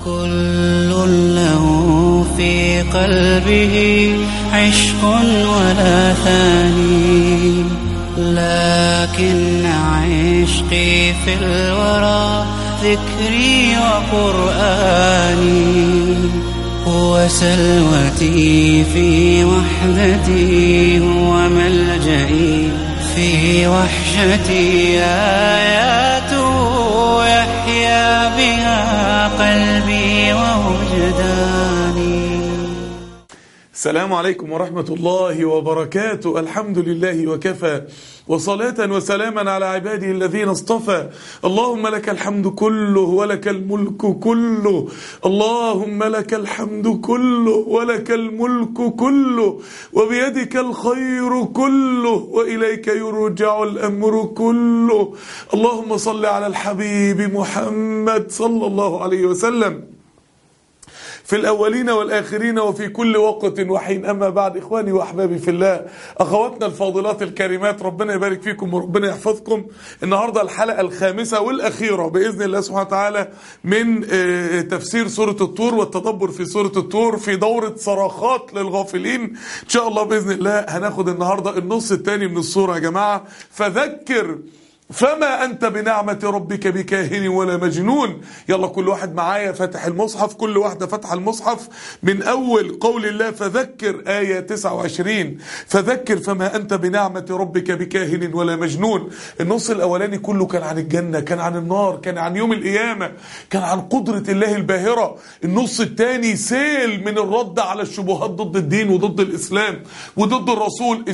كل له في قلبه عشق ولا ثاني، لكن عشقي في الورى ذكري وقرآني، هو سلوتي في وحدتي، هو ملجئي في وحشتي، آياته يحيا بها قلبي ووجداني. السلام عليكم ورحمة الله وبركاته. الحمد لله وكفى، وصلاة وسلاما على عباده الذين اصطفى. اللهم لك الحمد كله ولك الملك كله، اللهم لك الحمد كله ولك الملك كله، وبيدك الخير كله، وإليك يرجع الأمر كله. اللهم صل على الحبيب محمد صلى الله عليه وسلم في الأولين والآخرين وفي كل وقت وحين. أما بعد، إخواني وأحبابي في الله، أخواتنا الفاضلات الكريمات، ربنا يبارك فيكم وربنا يحفظكم. النهاردة الحلقة الخامسة والأخيرة بإذن الله سبحانه وتعالى من تفسير سورة الطور والتدبر في سورة الطور في دورة صراخات للغافلين. إن شاء الله بإذن الله هناخد النهاردة النص الثاني من السورة يا جماعة. فذكر فما أنت بنعمة ربك بكاهن ولا مجنون. يلا كل واحد معايا فتح المصحف، كل واحدة فتح المصحف من أول قول الله فذكر آية 29. فذكر فما أنت بنعمة ربك بكاهن ولا مجنون. النص الأولاني كله كان عن الجنة، كان عن النار، كان عن يوم القيامة، كان عن قدرة الله الباهرة. النص الثاني سيل من الرد على الشبهات ضد الدين وضد الإسلام وضد الرسول.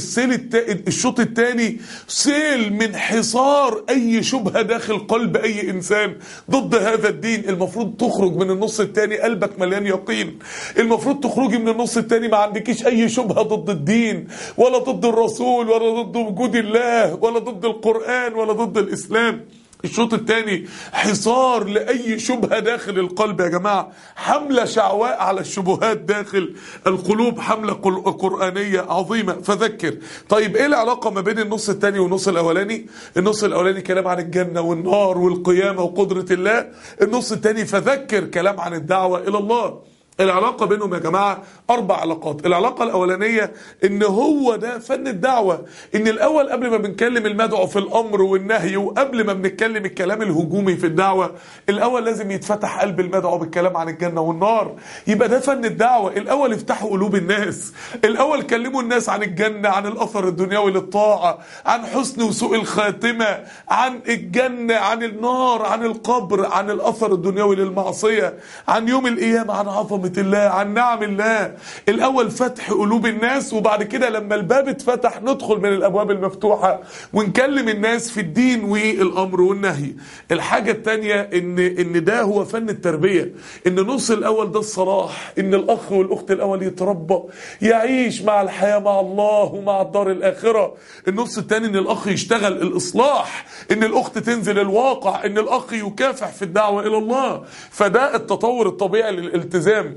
الشوط الثاني سيل من حصار اي شبهة داخل قلب اي انسان ضد هذا الدين. المفروض تخرج من النص الثاني قلبك مليان يقين، المفروض تخرجي من النص الثاني ما عندكيش اي شبهة ضد الدين ولا ضد الرسول ولا ضد وجود الله ولا ضد القرآن ولا ضد الاسلام. الشوط الثاني حصار لأي شبهة داخل القلب يا جماعة، حملة شعواء على الشبهات داخل القلوب، حملة قرآنية عظيمة. فذكر. طيب ايه العلاقة ما بين النص الثاني والنص الأولاني؟ النص الأولاني كلام عن الجنة والنار والقيامة وقدرة الله، النص الثاني فذكر كلام عن الدعوة إلى الله. العلاقة بينهم يا جماعة 4 علاقات. العلاقة الأولانية إن هو ده فن الدعوة، إن الأول قبل ما بنكلم المدعو في الأمر والنهي وقبل ما بنتكلم الكلام الهجومي في الدعوة، الأول لازم يتفتح قلب المدعو بالكلام عن الجنة والنار. يبقى ده فن الدعوة. الأول افتحوا قلوب الناس، الأول كلموا الناس عن الجنة، عن الأثر الدنيوي للطاعة، عن حسن وسوء الخاتمة، عن الجنة، عن النار، عن القبر، عن الأثر الدنيوي للمعصية، عن يوم القيامة، عن عظمة الله، عن نعم الله. الأول فتح قلوب الناس، وبعد كده لما الباب اتفتح ندخل من الأبواب المفتوحة ونكلم الناس في الدين والأمر والنهي. الحاجة التانية إن ده هو فن التربية، إن النص الأول ده الصلاح، إن الأخ والأخت الأول يتربى يعيش مع الحياة مع الله ومع الدار الآخرة. النص التاني إن الأخ يشتغل الإصلاح، إن الأخت تنزل الواقع، إن الأخ يكافح في الدعوة إلى الله. فده التطور الطبيعي للالتزام،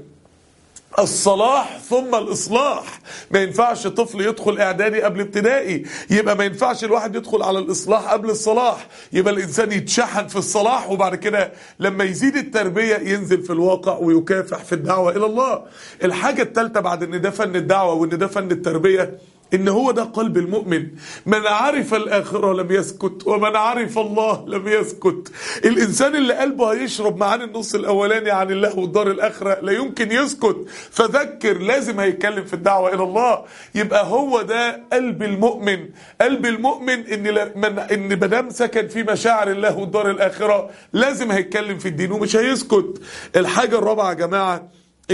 الصلاح ثم الإصلاح. ما ينفعش طفل يدخل إعدادي قبل ابتدائي، يبقى ما ينفعش الواحد يدخل على الإصلاح قبل الصلاح. يبقى الإنسان يتشحن في الصلاح، وبعد كده لما يزيد التربية ينزل في الواقع ويكافح في الدعوة إلى الله. الحاجة الثالثة بعد إن ده فن الدعوة وإن ده فن التربية، إن هو ده قلب المؤمن. من عرف الآخرة لم يسكت، ومن عرف الله لم يسكت. الإنسان اللي قلبه هيشرب معاني النص الأولاني عن الله والدار الآخرة لا يمكن يسكت. فذكر لازم هيتكلم في الدعوة إلى الله. يبقى هو ده قلب المؤمن. قلب المؤمن إن مدام سكن في مشاعر الله والدار الآخرة لازم هيتكلم في الدين ومش هيسكت. الحاجة الرابعة يا جماعة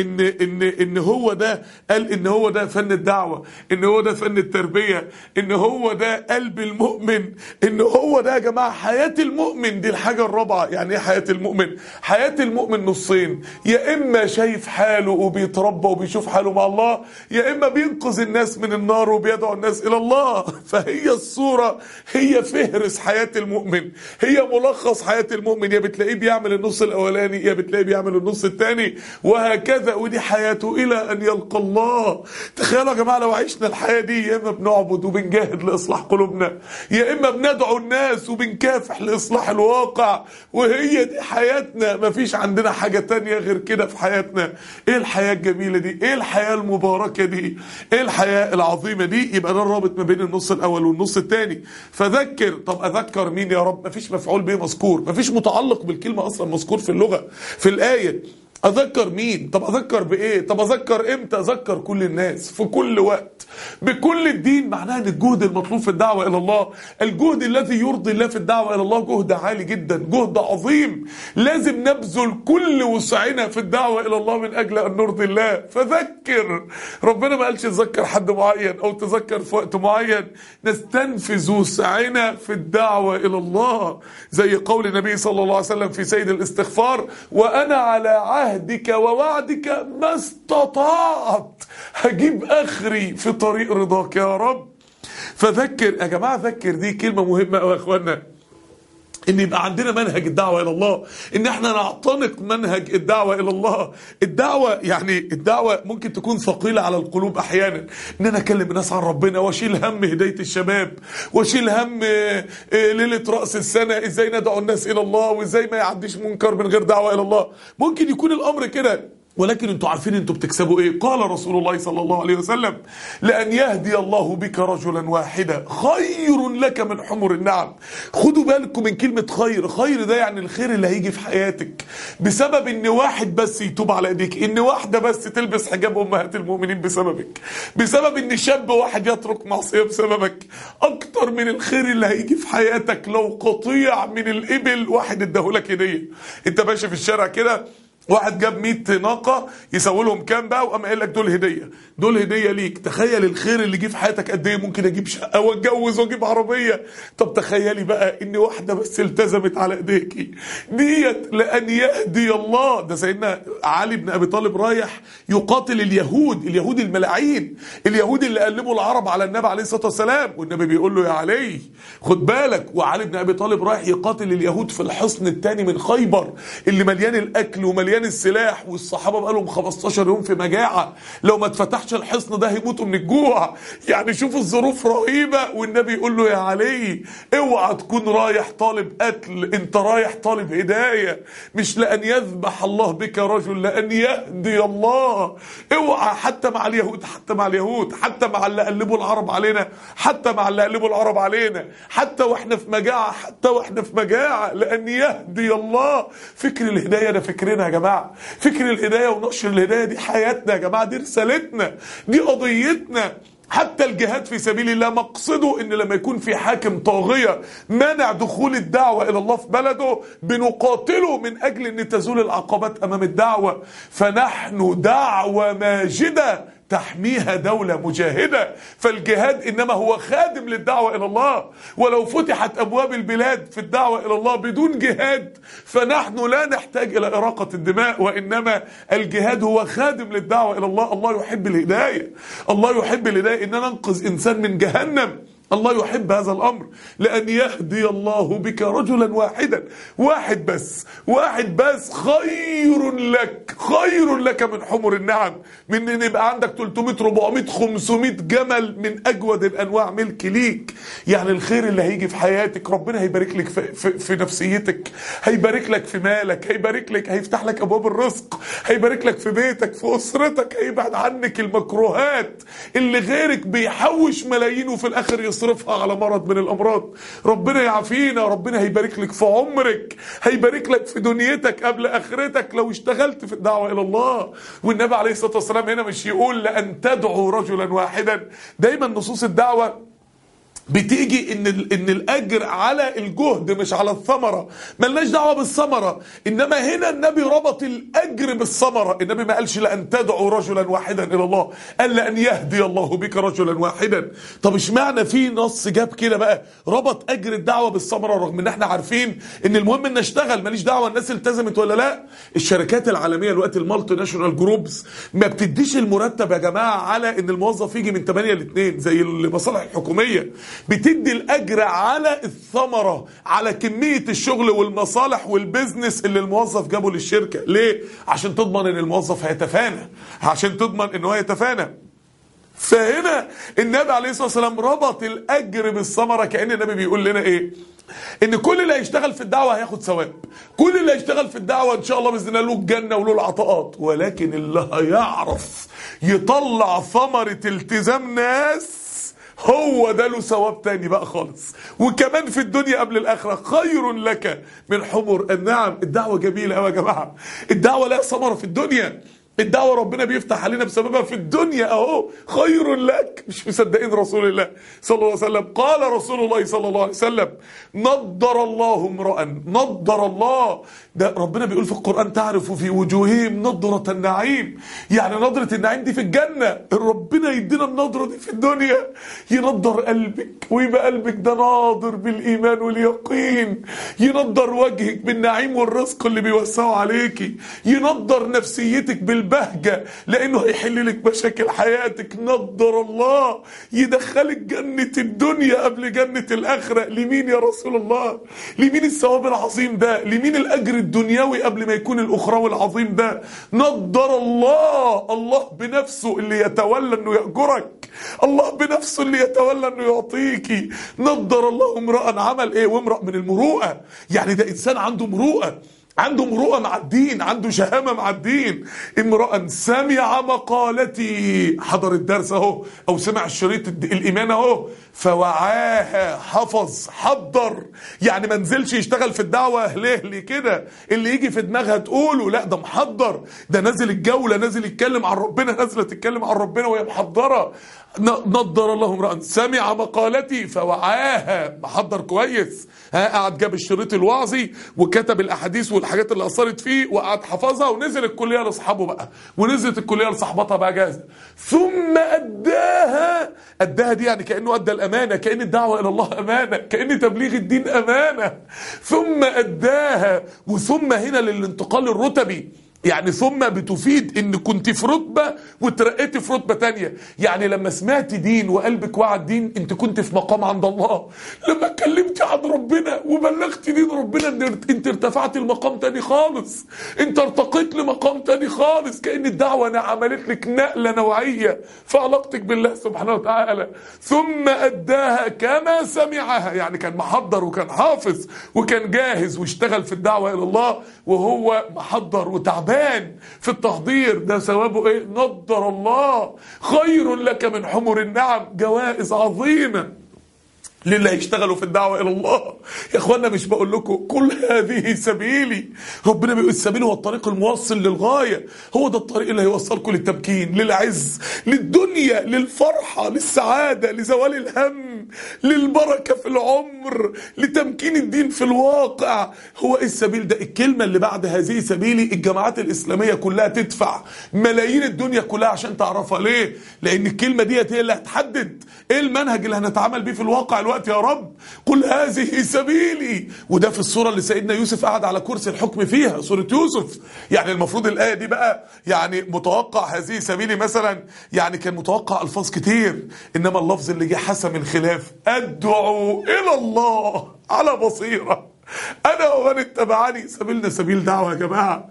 ان هو ده قال ان هو ده فن الدعوة، ان هو ده فن التربية، ان هو ده قلب المؤمن، ان هو ده يا جماعة حياة المؤمن. دي الحاجة الرابعة. يعني ايه حياة المؤمن؟ حياة المؤمن نصين، يا اما شايف حاله وبيتربى وبيشوف حاله مع الله، يا اما بينقذ الناس من النار وبيدعو الناس الى الله. فهي الصورة هي فهرس حياة المؤمن، هي ملخص حياة المؤمن. يا بتلاقيه بيعمل النص الاولاني يا بتلاقيه بيعمل النص الثاني، وهكذا وكذا، ودي حياته الى ان يلقى الله. تخيلوا يا جماعه لو عشنا الحياه دي، يا اما بنعبد وبنجاهد لاصلاح قلوبنا، يا اما بندعو الناس وبنكافح لاصلاح الواقع، وهي دي حياتنا. مفيش عندنا حاجه تانية غير كده في حياتنا. ايه الحياه الجميله دي؟ ايه الحياه المباركه دي؟ ايه الحياه العظيمه دي؟ يبقى ده الرابط ما بين النص الاول والنص الثاني. فذكر. طب اذكر مين يا رب؟ مفيش مفعول به مذكور، مفيش متعلق بالكلمه اصلا مذكور في اللغه في الايه. اذكر مين؟ طب اذكر بايه؟ طب اذكر امتى؟ اذكر كل الناس في كل وقت بكل الدين. معناها ان الجهد المطلوب في الدعوه الى الله، الجهد الذي يرضي الله في الدعوه الى الله، جهد عالي جدا، جهد عظيم. لازم نبذل كل وسعنا في الدعوه الى الله من اجل ان نرضي الله. فذكر. ربنا ما قالش تذكر حد معين او تذكر في وقت معين، نستنفذ وسعنا في الدعوه الى الله. زي قول النبي صلى الله عليه وسلم في سيد الاستغفار: وانا على عهدك ووعدك ما استطعت. هجيب اخري في طريق رضاك يا رب. فذكر يا جماعه. ذكر دي كلمه مهمه قوي يا اخوانا، ان يبقى عندنا منهج الدعوه الى الله، ان احنا نعتنق منهج الدعوه الى الله. الدعوه يعني الدعوه ممكن تكون ثقيله على القلوب احيانا، ان انا اكلم الناس عن ربنا واشيل هم هدايه الشباب، واشيل هم ليله راس السنه ازاي ندعو الناس الى الله، وازاي ما يعديش منكر من غير دعوه الى الله. ممكن يكون الامر كده، ولكن انتوا عارفين انتوا بتكسبوا ايه؟ قال رسول الله صلى الله عليه وسلم: لأن يهدي الله بك رجلا واحدا خير لك من حمر النعم. خدوا بالكم من كلمة خير. خير ده يعني الخير اللي هيجي في حياتك بسبب ان واحد بس يتوب على ايديك، ان واحدة بس تلبس حجاب امهات المؤمنين بسببك، بسبب ان شاب واحد يترك معصية بسببك، اكتر من الخير اللي هيجي في حياتك لو قطيع من الابل واحد اداهولك هدية. انت ماشي في الشارع كده، واحد جاب 100 ناقة يسوي لهم كام بقى، وقام قايل لك دول هدية، دول هدية ليك. تخيل الخير اللي جه في حياتك قد ايه. ممكن اجيب شقة واتجوز واجيب عربية. طب تخيلي بقى ان واحدة بس التزمت على ايديكي ديت. لأن يهدي الله. ده سيدنا علي بن ابي طالب رايح يقاتل اليهود، اليهود الملاعين، اليهود اللي قلبوا العرب على النبي عليه الصلاة والسلام، والنبي بيقول له: يا علي خد بالك. وعلي بن ابي طالب رايح يقاتل اليهود في الحصن الثاني من خيبر اللي مليان الاكل ومليان السلاح، والصحابه بقى لهم 15 يوم في مجاعه، لو ما اتفتحش الحصن ده هيموتوا من الجوع. يعني شوفوا الظروف رهيبه، والنبي يقول له: يا علي اوعى تكون رايح طالب قتل، انت رايح طالب هدايه. مش لان يذبح الله بك رجل، لان يهدي الله. اوعى. حتى مع اليهود، حتى مع اليهود، حتى مع اللي قلبوا العرب علينا، حتى مع اللي قلبوا العرب علينا، حتى واحنا في مجاعه، حتى واحنا في مجاعه، لان يهدي الله. فكر الهدايه ده فكرنا يا جماعه. فكر الهداية ونشر الهداية دي حياتنا يا جماعة، دي رسالتنا، دي قضيتنا. حتى الجهاد في سبيل الله مقصده ان لما يكون في حاكم طاغية منع دخول الدعوة الى الله في بلده، بنقاتله من اجل ان تزول العقبات امام الدعوة. فنحن دعوة ماجدة تحميها دولة مجاهدة. فالجهاد إنما هو خادم للدعوة إلى الله. ولو فتحت أبواب البلاد في الدعوة إلى الله بدون جهاد، فنحن لا نحتاج إلى إراقة الدماء، وإنما الجهاد هو خادم للدعوة إلى الله. الله يحب الهداية، الله يحب الهداية، إننا ننقذ إنسان من جهنم. الله يحب هذا الأمر. لأن يهدي الله بك رجلا واحدا، واحد بس، واحد بس خير لك، خير لك من حمر النعم. من ان يبقى عندك 300 400 500 جمل من أجود الأنواع ملك ليك. يعني الخير اللي هيجي في حياتك، ربنا هيبارك لك في نفسيتك، هيبارك لك في مالك، هيبارك لك، هيفتح لك أبواب الرزق، هيبارك لك في بيتك، في أسرتك، هيبعد عنك المكروهات اللي غيرك بيحوش ملايين وفي الآخر يصرفها على مرض من الأمراض. ربنا يعافينا. ربنا هيبارك لك في عمرك، هيبارك لك في دنيتك قبل آخرتك لو اشتغلت في الدعوة إلى الله. والنبي عليه الصلاة والسلام هنا مش يقول لأن تدعوا رجلا واحدا. دايما نصوص الدعوة بتيجي ان الاجر على الجهد مش على الثمره، ملناش دعوه بالثمره. انما هنا النبي ربط الاجر بالثمره. النبي ما قالش لان تدعوا رجلا واحدا الى الله، قال لان يهدي الله بك رجلا واحدا. طب اشمعنى في نص جاب كده بقى ربط اجر الدعوه بالثمره، رغم ان احنا عارفين ان المهم ان اشتغل، ماليش دعوه الناس التزمت ولا لا. الشركات العالميه دلوقتي المالتي ناشونال جروبز ما بتديش المرتب يا جماعه على ان الموظف يجي من 8 ل 2 زي المصالح الحكوميه. بتدي الاجر على الثمره، على كميه الشغل والمصالح والبزنس اللي الموظف جابه للشركه. ليه؟ عشان تضمن ان الموظف هيتفانى، عشان تضمن ان هو يتفانى. فهنا النبي عليه الصلاه والسلام ربط الاجر بالثمره، كأن النبي بيقول لنا ايه؟ ان كل اللي هيشتغل في الدعوه هياخد ثواب، كل اللي هيشتغل في الدعوه ان شاء الله باذن الله له الجنه وله العطاءات، ولكن اللي هيعرف يطلع ثمره التزام ناس هو ده له ثواب تاني بقى خالص، وكمان في الدنيا قبل الاخره. خير لك من حمر النعم. الدعوه جميله قوي يا جماعه، الدعوه لها ثمره في الدنيا، الدعوة ربنا بيفتح علينا بسببها في الدنيا اهو. خير لك. مش مصدقين رسول الله صلى الله عليه وسلم؟ قال رسول الله صلى الله عليه وسلم: نضر الله امرأ، نضر الله، ده ربنا بيقول في القرآن: تعرف في وجوههم نضرة النعيم. يعني نضرة النعيم دي في الجنة، ربنا يدينا النضرة دي في الدنيا، ينضر قلبك ويبقى قلبك ده ناضر بالإيمان واليقين، ينضر وجهك بالنعيم والرزق اللي بيوسعه عليكي، ينضر نفسيتك بالبهجة لأنه هيحل لك مشاكل حياتك. نضر الله، يدخلك جنة الدنيا قبل جنة الآخرة. لمين يا رسول الله؟ لمين الثواب العظيم ده؟ لمين الأجر الدنيوي قبل ما يكون الأخروي العظيم ده؟ نضر الله، الله بنفسه اللي يتولى أنه يأجرك، الله بنفسه اللي يتولى أنه يعطيكي. نضر الله امرأ عمل إيه؟ وامرأ من المروءة، يعني ده إنسان عنده مروءة، عنده مروءة مع الدين، عنده شهامة مع الدين. امرأ سمع مقالتي، حضر الدرس اهو او سمع الشريط الايمان اهو، فوعاها، حفظ، حضر، يعني ما نزلش يشتغل في الدعوة هلهلي كده اللي يجي في دماغها تقوله، لا ده محضر، ده نازل الجولة، نازل يتكلم عن ربنا، نازلة تتكلم عن ربنا وهي محضرة. نضر الله امرأ سمع مقالتي فوعاها، محضر كويس، قعد جاب الشريط الوعظي وكتب الاحاديث والحاجات اللي اثرت فيه وقعد حفظها، ونزل الكليه لاصحابه بقى، ونزلت الكليه لصاحبتها بقى جاهزه، ثم اداها. اداها دي يعني كانه ادى الامانه، كان الدعوه الى الله امانه، كان تبليغ الدين امانه. ثم اداها، وثم هنا للانتقال الرتبي، يعني ثم بتفيد ان كنت في رتبة وترقيت في رتبة تانية. يعني لما سمعت دين وقلبك وعد دين انت كنت في مقام عند الله، لما اتكلمت عن ربنا وبلغت دين ربنا انت ارتفعت المقام تاني خالص، انت ارتقيت لمقام تاني خالص، كأن الدعوة عملت لك نقلة نوعية في علاقتك بالله سبحانه وتعالى. ثم اداها كما سمعها، يعني كان محضر وكان حافظ وكان جاهز واشتغل في الدعوة الى الله وهو محضر وتعبان في التحضير، ده ثوابه ايه؟ نضر الله. خير لك من حمر النعم، جوائز عظيمة للي هيشتغلوا في الدعوة إلى الله. يا اخوانا مش بقول لكم كل هذه سبيلي؟ ربنا بيقول السبيل هو الطريق الموصل للغاية، هو ده الطريق اللي هيوصلكم للتمكين، للعز، للدنيا، للفرحة، للسعادة، لزوال الهم، للبركة في العمر، لتمكين الدين في الواقع. هو ايه السبيل ده؟ الكلمة اللي بعد هذه سبيلي الجماعات الإسلامية كلها تدفع ملايين الدنيا كلها عشان تعرفها. ليه؟ لأن الكلمة دي هي اللي هتحدد ايه المنهج اللي هنتعامل بيه في الواقع الوقت. يا رب قل هذه سبيلي، وده في الصورة اللي سيدنا يوسف قعد على كرسي الحكم فيها، صورة يوسف. يعني المفروض الآية دي بقى يعني متوقع هذه سبيلي مثلا، يعني كان متوقع ألفاظ كتير، إنما اللفظ اللي جه حسم الخلاف: أدعو إلى الله على بصيرة أنا ومن اتبعني. سبيلنا سبيل دعوة يا جماعة،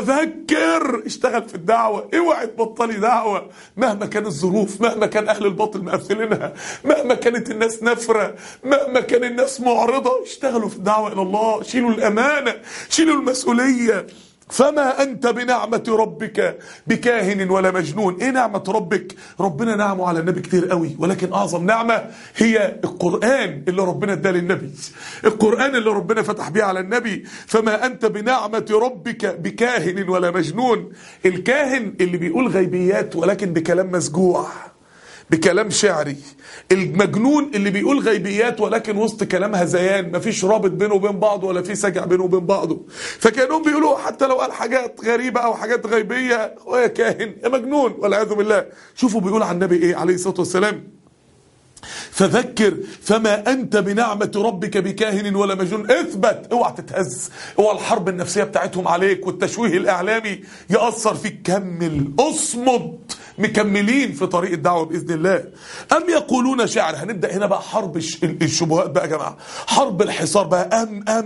فذكر، اشتغل في الدعوة، اوعي تبطلي دعوة مهما كانت الظروف، مهما كان أهل الباطل مقفلينها، مهما كانت الناس نفرة، مهما كان الناس معرضة، اشتغلوا في الدعوة إلى الله، شيلوا الأمانة، شيلوا المسؤولية. فما أنت بنعمة ربك بكاهن ولا مجنون. إيه نعمة ربك؟ ربنا نعمه على النبي كتير قوي، ولكن أعظم نعمة هي القرآن اللي ربنا اداه للنبي، القرآن اللي ربنا فتح بيه على النبي. فما أنت بنعمة ربك بكاهن ولا مجنون. الكاهن اللي بيقول غيبيات ولكن بكلام مسجوع، بكلام شعري. المجنون اللي بيقول غيبيات ولكن وسط كلام هذيان، مفيش رابط بينه وبين بعضه ولا في سجع بينه وبين بعضه. فكانهم بيقولوا حتى لو قال حاجات غريبة او حاجات غيبية هو يا كاهن يا مجنون والعياذ بالله. شوفوا بيقول عن النبي ايه عليه الصلاة والسلام: فذكر فما أنت بنعمة ربك بكاهن ولا مجنون. اثبت، اوعى تتهز، اوعى الحرب النفسية بتاعتهم عليك والتشويه الإعلامي يأثر فيك. كمل، اصمد، مكملين في طريق الدعوة بإذن الله. أم يقولون شعر. هنبدأ هنا بقى حرب الشبهات بقى يا جماعة، حرب الحصار بقى.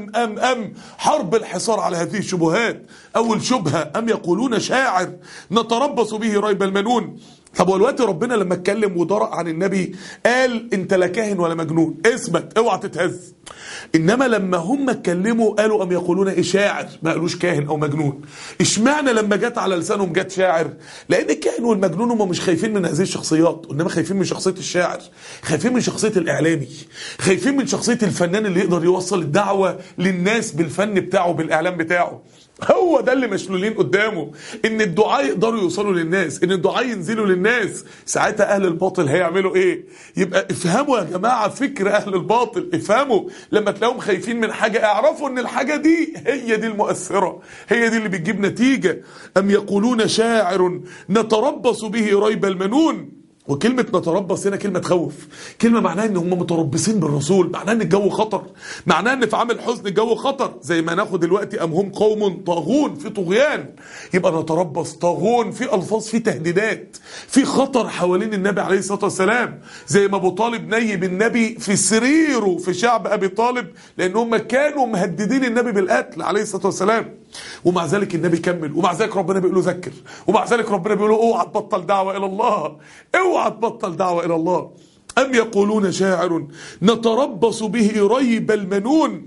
حرب الحصار على هذه الشبهات. أول شبهة أم يقولون شاعر نتربص به ريب المنون. طب والوقت ربنا لما اتكلم ودرق عن النبي قال انت لا كاهن ولا مجنون، اثبت، اوعى تتهز. انما لما هم اتكلموا قالوا ام يقولون ايه شاعر، ما قالوش كاهن او مجنون. اشمعنى لما جت على لسانهم جت شاعر؟ لان الكاهن والمجنون هم مش خايفين من هذه الشخصيات، انما خايفين من شخصيه الشاعر، خايفين من شخصيه الاعلامي، خايفين من شخصيه الفنان اللي يقدر يوصل الدعوه للناس بالفن بتاعه بالاعلام بتاعه. هو ده اللي مشلولين قدامه، ان الدعاء يقدروا يوصلوا للناس، ان الدعاء ينزلوا للناس. ساعتها اهل الباطل هيعملوا ايه؟ يبقى افهموا يا جماعة فكر اهل الباطل، افهموا لما تلاقوهم خايفين من حاجة اعرفوا ان الحاجة دي هي دي المؤثرة، هي دي اللي بتجيب نتيجة. ام يقولون شاعر نتربص به ريب المنون. وكلمة نتربص هنا كلمة تخوف، كلمة معناها ان هم متربصين بالرسول، معناها ان الجو خطر، معناها ان في عام الحزن الجو خطر، زي ما ناخد دلوقتي ام هم قوم طاغون، في طغيان. يبقى نتربص، طاغون، في الفاظ، في تهديدات، في خطر حوالين النبي عليه الصلاة والسلام. زي ما ابو طالب نيب النبي في سريره في شعب ابي طالب، لان هم كانوا مهددين النبي بالقتل عليه الصلاة والسلام. ومع ذلك النبي كمل، ومع ذلك ربنا بيقول له ذكر، ومع ذلك ربنا بيقول له اوعى تبطل دعوة الى الله، اوعى تبطل دعوة الى الله. ام يقولون شاعر نتربص به ريب المنون.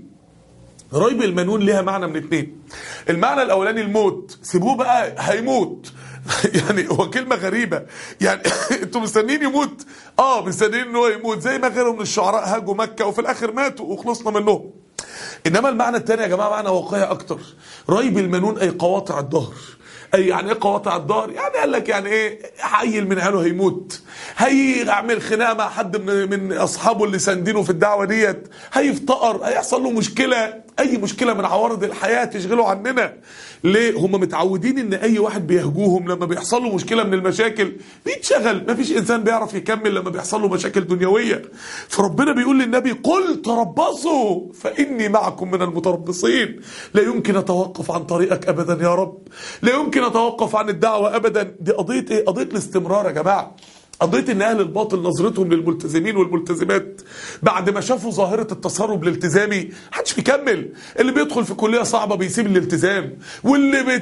ريب المنون لها معنى من اتنين. المعنى الاولاني الموت، سيبوه بقى هيموت. يعني هو كلمة غريبة، يعني انتوا مستنين يموت؟ مستنين ان هو يموت زي ما غيره من الشعراء هاجوا مكة وفي الاخر ماتوا وخلصنا منهم. انما المعنى الثاني يا جماعة معنى واقعي اكتر. ريب المنون اي قواطع الظهر. اي يعني ايه قواطع الظهر؟ يعني قال لك يعني ايه، عيل من عياله هيموت، هيعمل خناقه مع حد من اصحابه اللي ساندينه في الدعوه ديت، هيفتقر، هيحصل له مشكله، اي مشكله من عوارض الحياه تشغله عننا. ليه؟ هم متعودين ان اي واحد بيهجوهم لما بيحصل له مشكله من المشاكل بيتشغل. مفيش انسان بيعرف يكمل لما بيحصل له مشاكل دنيويه. فربنا بيقول للنبي قل تربصوا فاني معكم من المتربصين. لا يمكن اتوقف عن طريقك ابدا يا رب، لا يمكن اتوقف عن الدعوه ابدا. دي قضيه ايه؟ قضيه الاستمرار يا جماعه. قضية ان اهل الباطل نظرتهم للملتزمين والملتزمات بعد ما شافوا ظاهرة التسرب الالتزامي محدش بيكمل. اللي بيدخل في كلية صعبة بيسيب الالتزام، واللي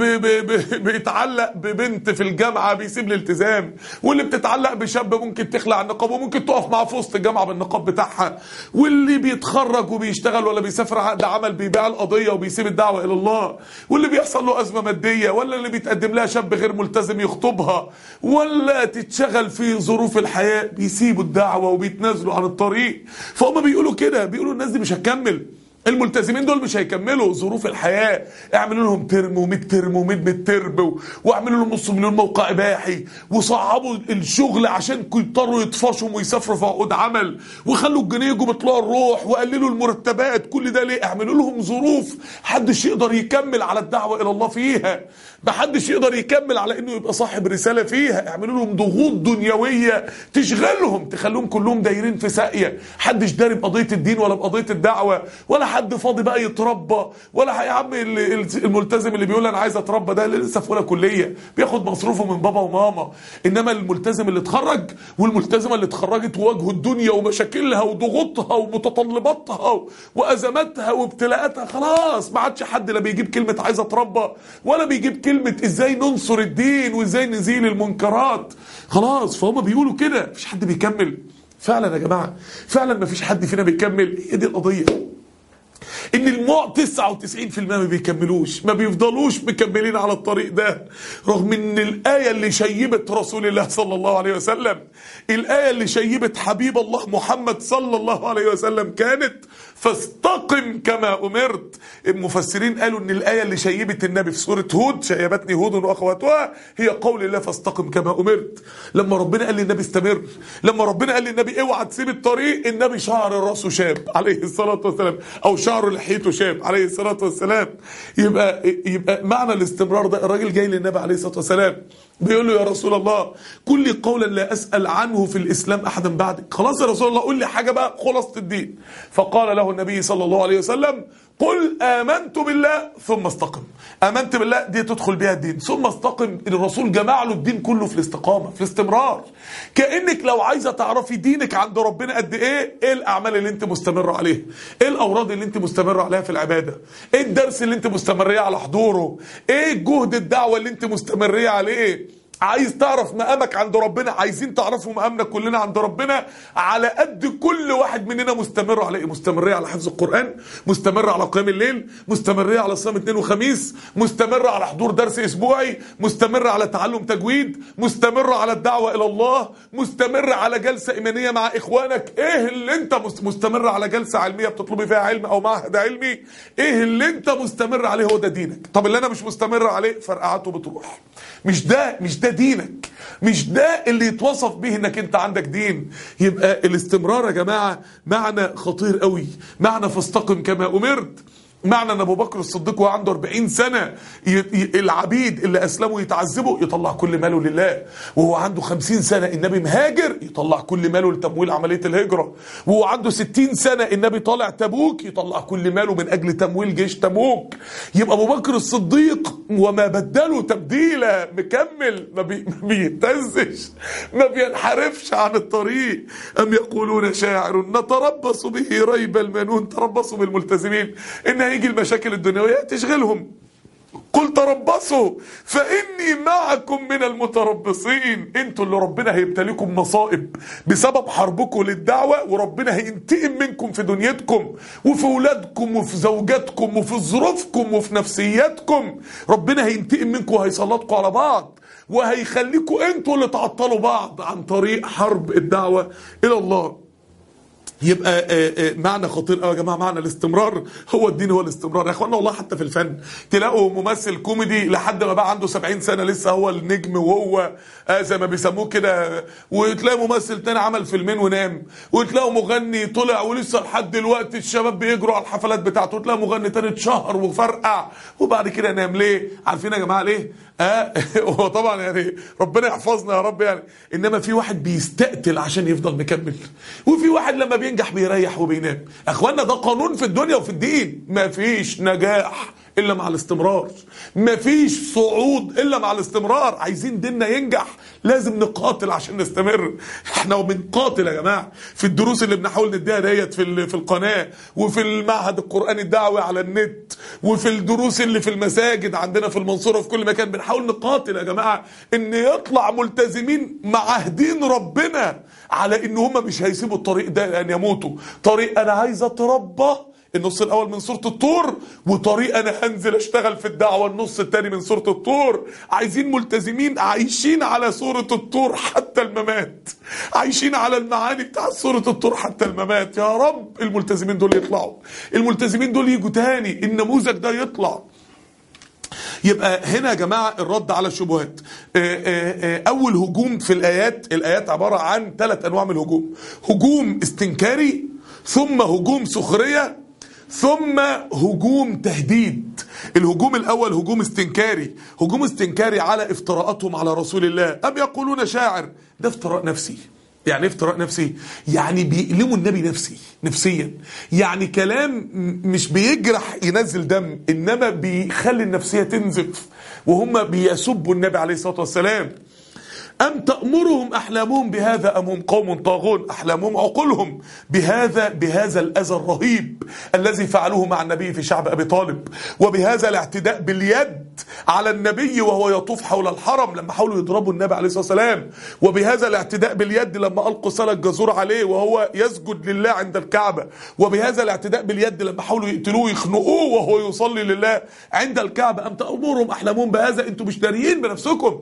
بيتعلق ببنت في الجامعة بيسيب الالتزام، واللي بتتعلق بشاب ممكن تخلع النقاب وممكن تقف معاه في وسط الجامعة بالنقاب بتاعها، واللي بيتخرج وبيشتغل ولا بيسافر عقد عمل بيبيع القضية وبيسيب الدعوة الى الله، واللي بيحصل له ازمة مادية، ولا اللي بيتقدم لها شاب غير ملتزم يخطبها، ولا تتشغل في ظروف الحياة بيسيبوا الدعوة وبيتنازلوا عن الطريق. فهم بيقولوا كده، بيقولوا الناس دي مش هتكمل، الملتزمين دول مش هيكملوا. ظروف الحياة اعملوا لهم ترم وميد ترم وميد ترم، واعملوا لهم نص مليون موقع اباحي، وصعبوا الشغل عشان يضطروا يطفشوا ويسافروا في عقود عمل، وخلوا الجنيه يجوا بيطلعوا الروح، وقللوا المرتبات. كل ده ليه؟ اعملوا لهم ظروف محدش يقدر يكمل على الدعوة الى الله فيها، محدش يقدر يكمل على انه يبقى صاحب رسالة فيها. اعملوا لهم ضغوط دنيوية تشغلهم، تخليهم كلهم دايرين في ساقية، محدش داري بقضية الدين ولا بقضية الدعوة، ولا حد فاضي بقى يتربى. ولا يا عم الملتزم اللي بيقول انا عايز اتربى ده اللي لسه في اولى كليه بياخد مصروفه من بابا وماما. انما الملتزم اللي اتخرج والملتزمه اللي اتخرجت وواجهوا الدنيا ومشاكلها وضغوطها ومتطلباتها وازماتها وابتلاءاتها، خلاص ما عادش حد لا بيجيب كلمه عايز اتربى ولا بيجيب كلمه ازاي ننصر الدين وازاي نزيل المنكرات. خلاص فهم بيقولوا كده، مفيش حد بيكمل. فعلا يا جماعه، فعلا مفيش حد فينا بيكمل. هي دي القضيه، ان 99% ما بيكملوش، ما بيفضلوش مكملين على الطريق ده. رغم ان الآية اللي شيبت رسول الله صلى الله عليه وسلم، الآية اللي شيبت حبيب الله محمد صلى الله عليه وسلم كانت فاستقم كما أمرت. المفسرين قالوا ان الآية اللي شيبت النبي في سورة هود، شيبتني هود وأخواتها، هي قول الله فاستقم كما أمرت. لما ربنا قال للنبي استمر، لما ربنا قال للنبي اوعى تسيب الطريق، النبي شعر راسه شاب عليه الصلاة والسلام، او شعره لحيته شاب عليه الصلاة والسلام. يبقى معنى الاستمرار ده، الراجل جاي للنبي عليه الصلاة والسلام بيقول له يا رسول الله قل لي قولا لا أسأل عنه في الإسلام أحدا بعدك. خلاص يا رسول الله قل لي حاجة بقى خلاصة الدين. فقال له النبي صلى الله عليه وسلم قل آمنت بالله ثم استقم. آمنت بالله دي تدخل بها الدين، ثم استقم. الرسول جمع له الدين كله في الاستقامة، في الاستمرار. كأنك لو عايزة تعرفي دينك عند ربنا قد ايه الأعمال اللي انت مستمرة عليها، ايه الأوراد اللي انت مستمرة عليها في العبادة، ايه الدرس اللي انت مستمرية على حضوره، ايه جهد الدعوة اللي انت مستمرية عليه. عايز تعرف مقامك عند ربنا، عايزين تعرفوا مقامنا كلنا عند ربنا على قد كل واحد مننا مستمر على ايه. مستمرية على حفظ القرآن، مستمرة على قيام الليل، مستمرية على صيام اثنين وخميس، مستمرة على حضور درس اسبوعي، مستمرة على تعلم تجويد، مستمرة على الدعوة الى الله، مستمرة على جلسة ايمانية مع اخوانك. ايه اللي انت مستمر على جلسة علمية بتطلبي فيها علم او معهد علمي، ايه اللي انت مستمر عليه هو ده دينك. طب اللي انا مش مستمر عليه فرقعته بتروح. مش ده دينك، مش ده اللي يتوصف به انك انت عندك دين. يبقى الاستمرار يا جماعة معنى خطير قوي، معنى فاستقم كما امرت. معنى ان ابو بكر الصديق وهو عنده 40 سنة العبيد اللي اسلموا يتعذبوا يطلع كل ماله لله، وهو عنده 50 سنة النبي مهاجر يطلع كل ماله لتمويل عملية الهجرة، وهو عنده 60 سنة النبي طالع تبوك يطلع كل ماله من اجل تمويل جيش تبوك. يبقى ابو بكر الصديق وما بدله تبديلا، مكمل، ما بيتزش، ما بينحرفش عن الطريق. ام يقولون شاعر نتربص به ريب المنون. تربصوا بالملتزمين ان هيجي المشاكل الدنيوية تشغلهم. قل تربصوا فإني معكم من المتربصين. انتوا اللي ربنا هيبتليكم مصائب بسبب حربكم للدعوة، وربنا هينتقم منكم في دنيتكم وفي ولادكم وفي زوجاتكم وفي ظروفكم وفي نفسياتكم. ربنا هينتقم منكم وهيسلطكم على بعض، وهيخليكم انتوا اللي تعطلوا بعض عن طريق حرب الدعوة إلى الله. يبقى معنى خطير قوي يا جماعه، معنى الاستمرار. هو الدين هو الاستمرار يا اخوانا. والله حتى في الفن تلاقوا ممثل كوميدي لحد ما بقى عنده 70 سنه لسه هو النجم، وهو زي ما بيسموه كده. وتلاقي ممثل تاني عمل فيلمين ونام، وتلاقوا مغني طلع ولسه لحد دلوقتي الشباب بيجروا على الحفلات بتاعته، وتلاقي مغني تاني اتشهر وفرقع وبعد كده نام. ليه؟ عارفين يا جماعه ليه؟ هو طبعا يعني ربنا يحفظنا يا رب يعني. انما في واحد بيستقتل عشان يفضل مكمل، وفي واحد لما بينجح بيريح وبينام. اخوانا ده قانون في الدنيا وفي الدين. ما فيش نجاح الا مع الاستمرار، ما فيش صعود الا مع الاستمرار. عايزين ديننا ينجح لازم نقاتل عشان نستمر. احنا بنقاتل يا جماعه في الدروس اللي بنحاول نديها ديت في القناه، وفي المعهد القراني الدعوي على النت، وفي الدروس اللي في المساجد عندنا في المنصوره وفي كل مكان. بنحاول نقاتل يا جماعه ان يطلع ملتزمين معاهدين ربنا على ان هم مش هيسيبوا الطريق ده لان يموتوا. طريق انا عايز اتربى النص الاول من سورة الطور، وطريق انا هنزل اشتغل في الدعوة النص التاني من سورة الطور. عايزين ملتزمين عايشين على سورة الطور حتى الممات، عايشين على المعاني بتاع سورة الطور حتى الممات. يا رب الملتزمين دول يطلعوا، الملتزمين دول يجوا تاني، النموذج ده يطلع. يبقى هنا يا جماعة الرد على الشبهات. اول هجوم في الايات عبارة عن 3 انواع من الهجوم: هجوم استنكاري، ثم هجوم سخرية، ثم هجوم تهديد. الهجوم الاول هجوم استنكاري. هجوم استنكاري على افتراءاتهم على رسول الله. ام يقولون شاعر. ده افتراء نفسي. يعني ايه افتراء نفسي؟ يعني بيألموا النبي نفسيا. يعني كلام مش بيجرح ينزل دم، انما بيخلي النفسية تنزف، وهم بيسبوا النبي عليه الصلاة والسلام. أم تأمرهم أحلامهم بهذا أم هم قوم طاغون. أحلامهم عقولهم بهذا الأذى الرهيب الذي فعلوه مع النبي في شعب أبي طالب، وبهذا الاعتداء باليد على النبي وهو يطوف حول الحرم لما حاولوا يضربوا النبي عليه الصلاة والسلام، وبهذا الاعتداء باليد لما ألقوا سلة جزور عليه وهو يسجد لله عند الكعبة، وبهذا الاعتداء باليد لما حاولوا يقتلوه يخنقوه وهو يصلي لله عند الكعبة. أم تأمرهم أحلامهم بهذا. انتوا مش داريين بنفسكم.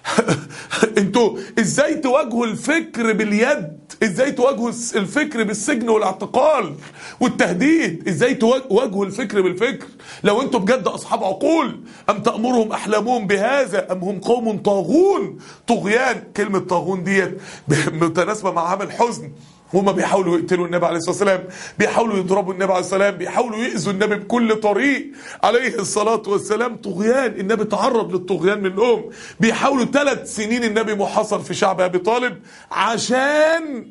انتوا ازاي تواجهوا الفكر باليد؟ ازاي تواجهوا الفكر بالسجن والاعتقال والتهديد؟ ازاي تواجهوا الفكر بالفكر لو انتوا بجد اصحاب عقول؟ ام تأمرهم احلامهم بهذا ام هم قوم طاغون. طغيان، كلمة طاغون ديت متناسبة مع عامل حزن. هما بيحاولوا يقتلوا النبي عليه الصلاة والسلام، بيحاولوا يضربوا النبي عليه الصلاة والسلام، بيحاولوا يؤذوا النبي بكل طريق عليه الصلاة والسلام. طغيان، النبي تعرض للطغيان منهم. بيحاولوا 3 سنين النبي محاصر في شعب أبي طالب عشان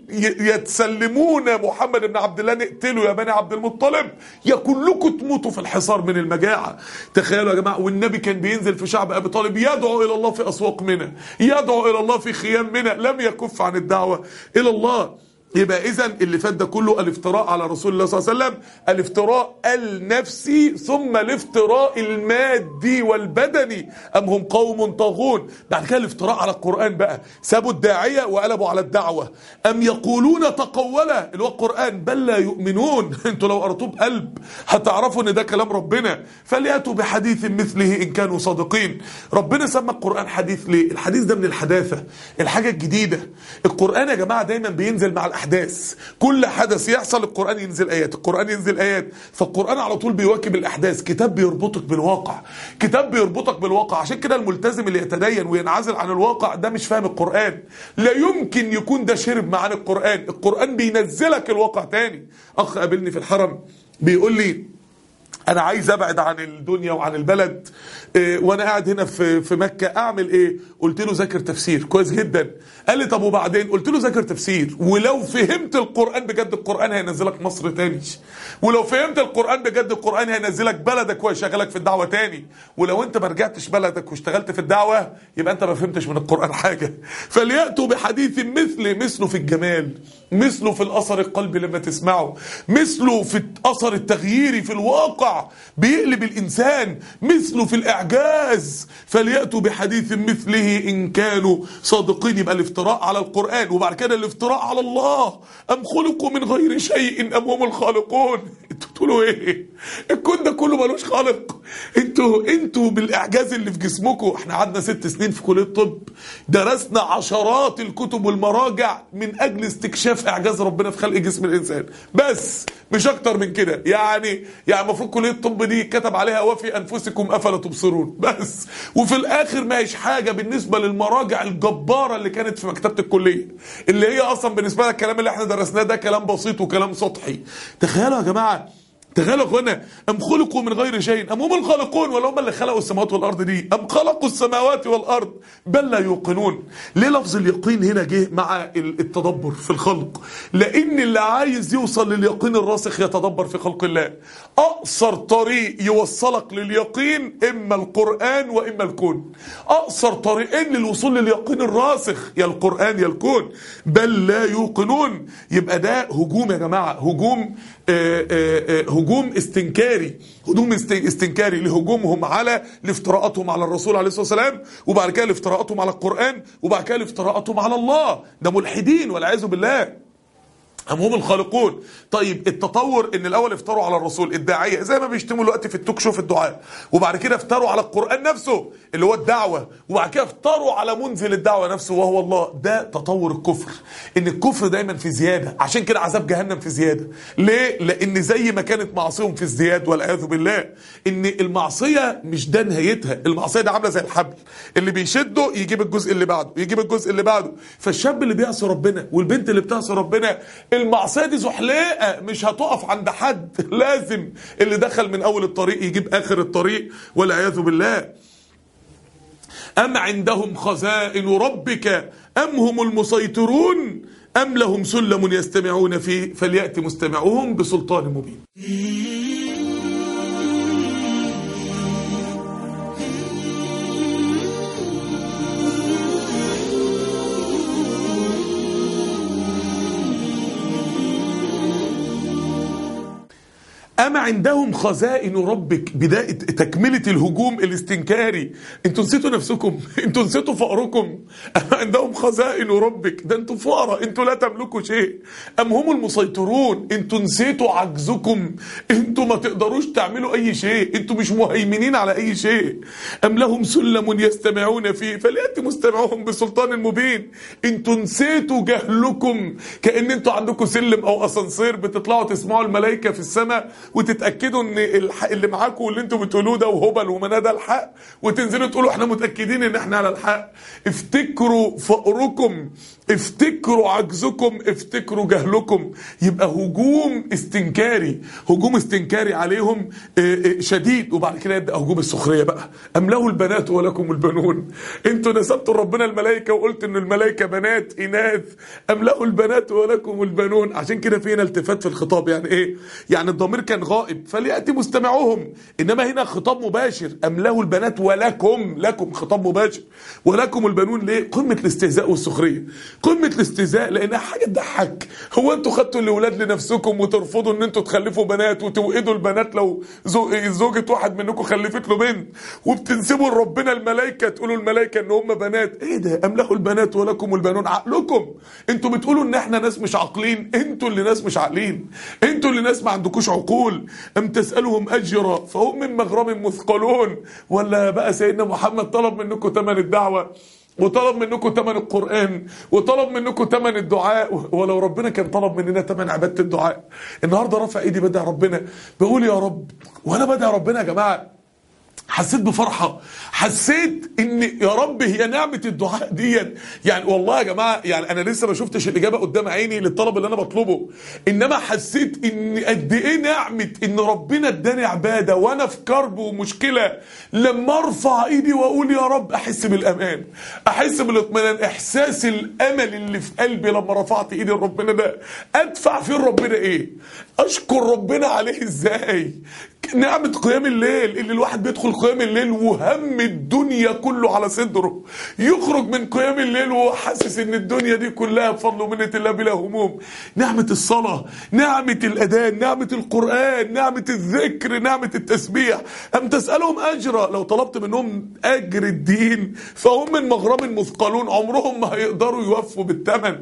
يتسلمون محمد بن عبد الله، نقتلوا يا بني عبد المطلب يا كلكم تموتوا في الحصار من المجاعة. تخيلوا يا جماعة، والنبي كان بينزل في شعب أبي طالب يدعو إلى الله في أسواق منى، يدعو إلى الله في خيام منى، لم يكف عن الدعوة إلى الله. يبقى إذن اللي فات ده كله الافتراء على رسول الله صلى الله عليه وسلم، الافتراء النفسي ثم الافتراء المادي والبدني. أم هم قوم طاغون. بعد كده الافتراء على القرآن بقى، سابوا الداعية وقلبوا على الدعوة. أم يقولون تقوله، اللي هو القرآن، بل لا يؤمنون. انتوا لو قرأتوه بقلب هتعرفوا ان ده كلام ربنا. فليأتوا بحديث مثله إن كانوا صادقين. ربنا سمى القرآن حديث ليه؟ الحديث ده من الحداثة، الحاجة الجديدة. القرآن يا جماعة دايما بينزل مع الأحداث، كل حدث يحصل القرآن ينزل آيات، القرآن ينزل آيات. فالقرآن على طول بيواكب الأحداث، كتاب بيربطك بالواقع، كتاب بيربطك بالواقع. عشان كده الملتزم اللي يتدين وينعزل عن الواقع ده مش فاهم القرآن، لا يمكن يكون ده شرب معاني القرآن. القرآن بينزلك الواقع تاني. أخ قابلني في الحرم بيقول لي انا عايز ابعد عن الدنيا وعن البلد، وانا قاعد هنا في مكة، اعمل ايه؟ قلت له ذاكر تفسير كويس جدا. قال لي طب وبعدين؟ قلت له ذاكر تفسير، ولو فهمت القرآن بجد القرآن هينزلك مصر تاني، ولو فهمت القرآن بجد القرآن هينزلك بلدك ويشغلك في الدعوة تاني، ولو انت ما رجعتش بلدك واشتغلت في الدعوة يبقى انت ما فهمتش من القرآن حاجة. فليأتوا بحديث مثله في الجمال، مثله في الأثر القلبي لما تسمعه، مثله في الأثر التغييري في الواقع بيقلب الإنسان، مثله في الإعجاز. فليأتوا بحديث مثله إن كانوا صادقين. يبقى الافتراء على القرآن، وبعد كده الافتراء على الله. أم خلقوا من غير شيء أم هم الخالقون. انتوا تقولوا ايه؟ الكون ده كله ملوش خالق. انتوا بالإعجاز اللي في جسمكم. احنا قعدنا 6 سنين في كلية الطب، درسنا عشرات الكتب والمراجع من أجل استكشاف إعجاز ربنا في خلق جسم الإنسان، بس مش أكتر من كده. يعني المفروض كلية الطب دي كتب عليها وفي أنفسكم أفلا تبصرون بس، وفي الآخر ما هيش حاجة بالنسبة للمراجع الجبارة اللي كانت في مكتبة الكلية، اللي هي أصلا بالنسبة لها الكلام اللي احنا درسناه ده كلام بسيط وكلام سطحي. تخيلوا يا جماعة، تخيلوا اخوانا، ام خلقوا من غير شيء ام هم الخالقون، ولا هم اللي خلقوا السماوات والارض دي؟ ام خلقوا السماوات والارض بل لا يوقنون. ليه لفظ اليقين هنا جه مع التدبر في الخلق؟ لان اللي عايز يوصل لليقين الراسخ يتدبر في خلق الله. اقصر طريق يوصلك لليقين اما القرآن واما الكون. اقصر طريقين للوصول لليقين الراسخ، يا القرآن يا الكون. بل لا يوقنون. يبقى ده هجوم يا جماعة، هجوم استنكاري، استنكاري لهجومهم على لافتراءاتهم على الرسول عليه الصلاة والسلام، وبعد كده لافتراءاتهم على القرآن، وبعد كده لافتراءاتهم على الله. ده ملحدين والعياذ بالله. هم الخالقون. طيب التطور ان الاول افتروا على الرسول الداعيه زي ما بيشتموا دلوقتي في التوك شو في الدعاء، وبعد كده افتروا على القرآن نفسه اللي هو الدعوه، وبعد كده افتروا على منزل الدعوه نفسه وهو الله. ده تطور الكفر، ان الكفر دايما في زياده. عشان كده عذاب جهنم في زياده. ليه؟ لان زي ما كانت معصيهم في ازدياد والعياذ بالله، ان المعصيه مش ده نهايتها. المعصيه ده عامله زي الحبل اللي بيشده يجيب الجزء اللي بعده، يجيب الجزء اللي بعده. فالشاب اللي بيعصي ربنا والبنت اللي بتعصي ربنا، المعصية دي زحليقة مش هتقف عند حد. لازم اللي دخل من أول الطريق يجيب آخر الطريق والعياذ بالله. أم عندهم خزائن ربك أم هم المسيطرون أم لهم سلم يستمعون فيه فليأت مستمعهم بسلطان مبين. أما عندهم خزائن ربك، بداية تكملة الهجوم الاستنكاري. انتوا نسيتوا نفسكم، انتوا نسيتوا فقركم. أما عندهم خزائن ربك، ده انتوا فقراء، انتوا لا تملكوا شيء. أم هم المسيطرون، انتوا نسيتوا عجزكم، انتوا ما تقدروش تعملوا أي شيء، انتوا مش مهيمنين على أي شيء. أم لهم سلم يستمعون فيه فليأتي مستمعهم بسلطان مبين. انتوا نسيتوا جهلكم، كأن انتوا عندكم سلم أو أسانسير بتطلعوا تسمعوا الملائكة في السماء وتتاكدوا ان اللي معاكم واللي انتوا بتقولوه ده وهبل ومنادى الحق، وتنزلوا تقولوا احنا متاكدين ان احنا على الحق. افتكروا فقركم، افتكروا عجزكم، افتكروا جهلكم. يبقى هجوم استنكاري، هجوم استنكاري عليهم شديد. وبعد كده يبدا هجوم السخريه بقى. ام له البنات ولكم البنون. انتوا نسبتوا ربنا الملائكه وقلت ان الملائكه بنات اناث. ام له البنات ولكم البنون. عشان كده في هنا التفات في الخطاب. يعني ايه؟ يعني الضمير كان غائب فلياتي مستمعهم، انما هنا خطاب مباشر. ام له البنات ولكم، لكم خطاب مباشر. ولكم البنون ليه؟ قمه الاستهزاء والسخريه، قمه الاستهزاء، لانها حاجه تضحك. هو انتوا خدتوا الاولاد لنفسكم وترفضوا ان انتوا تخلفوا بنات، وتوئدوا البنات لو زوجة واحد منكم خلفت له بنت، وبتنسبوا لربنا الملائكه تقولوا الملائكه ان هم بنات. ايه ده؟ ام له البنات ولكم البنون. عقلكم انتوا بتقولوا ان احنا ناس مش عاقلين، انتوا اللي ناس مش عاقلين، انتوا اللي ناس ما عندكوش عقول. ام تسالهم اجرا فهم من مغرم مثقلون. ولا بقى سيدنا محمد طلب منكم ثمن الدعوه، وطلب منكم ثمن القرآن، وطلب منكم ثمن الدعاء. ولو ربنا كان طلب مننا ثمن عبادة الدعاء. النهارده رافع ايدي بدعي ربنا، بقول يا رب. وانا بدعي ربنا يا جماعه حسيت بفرحه، حسيت ان يا رب هي نعمه الدعاء دي. يعني والله يا جماعه، يعني انا لسه ما شفتش الاجابه قدام عيني للطلب اللي انا بطلبه، انما حسيت ان قد ايه نعمه ان ربنا اداني عباده وانا في كرب ومشكله. لما ارفع ايدي واقول يا رب احس بالامان، احس بالاطمئنان، احساس الامل اللي في قلبي لما رفعت ايدي لربنا ده. ادفع فين ربنا ايه؟ اشكر ربنا عليه ازاي؟ نعمة قيام الليل اللي الواحد بيدخل قيام الليل وهم الدنيا كله على صدره، يخرج من قيام الليل وهو حاسس ان الدنيا دي كلها بفضل ومنة الله بلا هموم. نعمة الصلاة، نعمة الأذان، نعمة القرآن، نعمة الذكر، نعمة التسبيح. أم تسألهم أجرا. لو طلبت منهم أجر الدين فهم من مغرم مثقلون. عمرهم ما هيقدروا يوفوا بالثمن،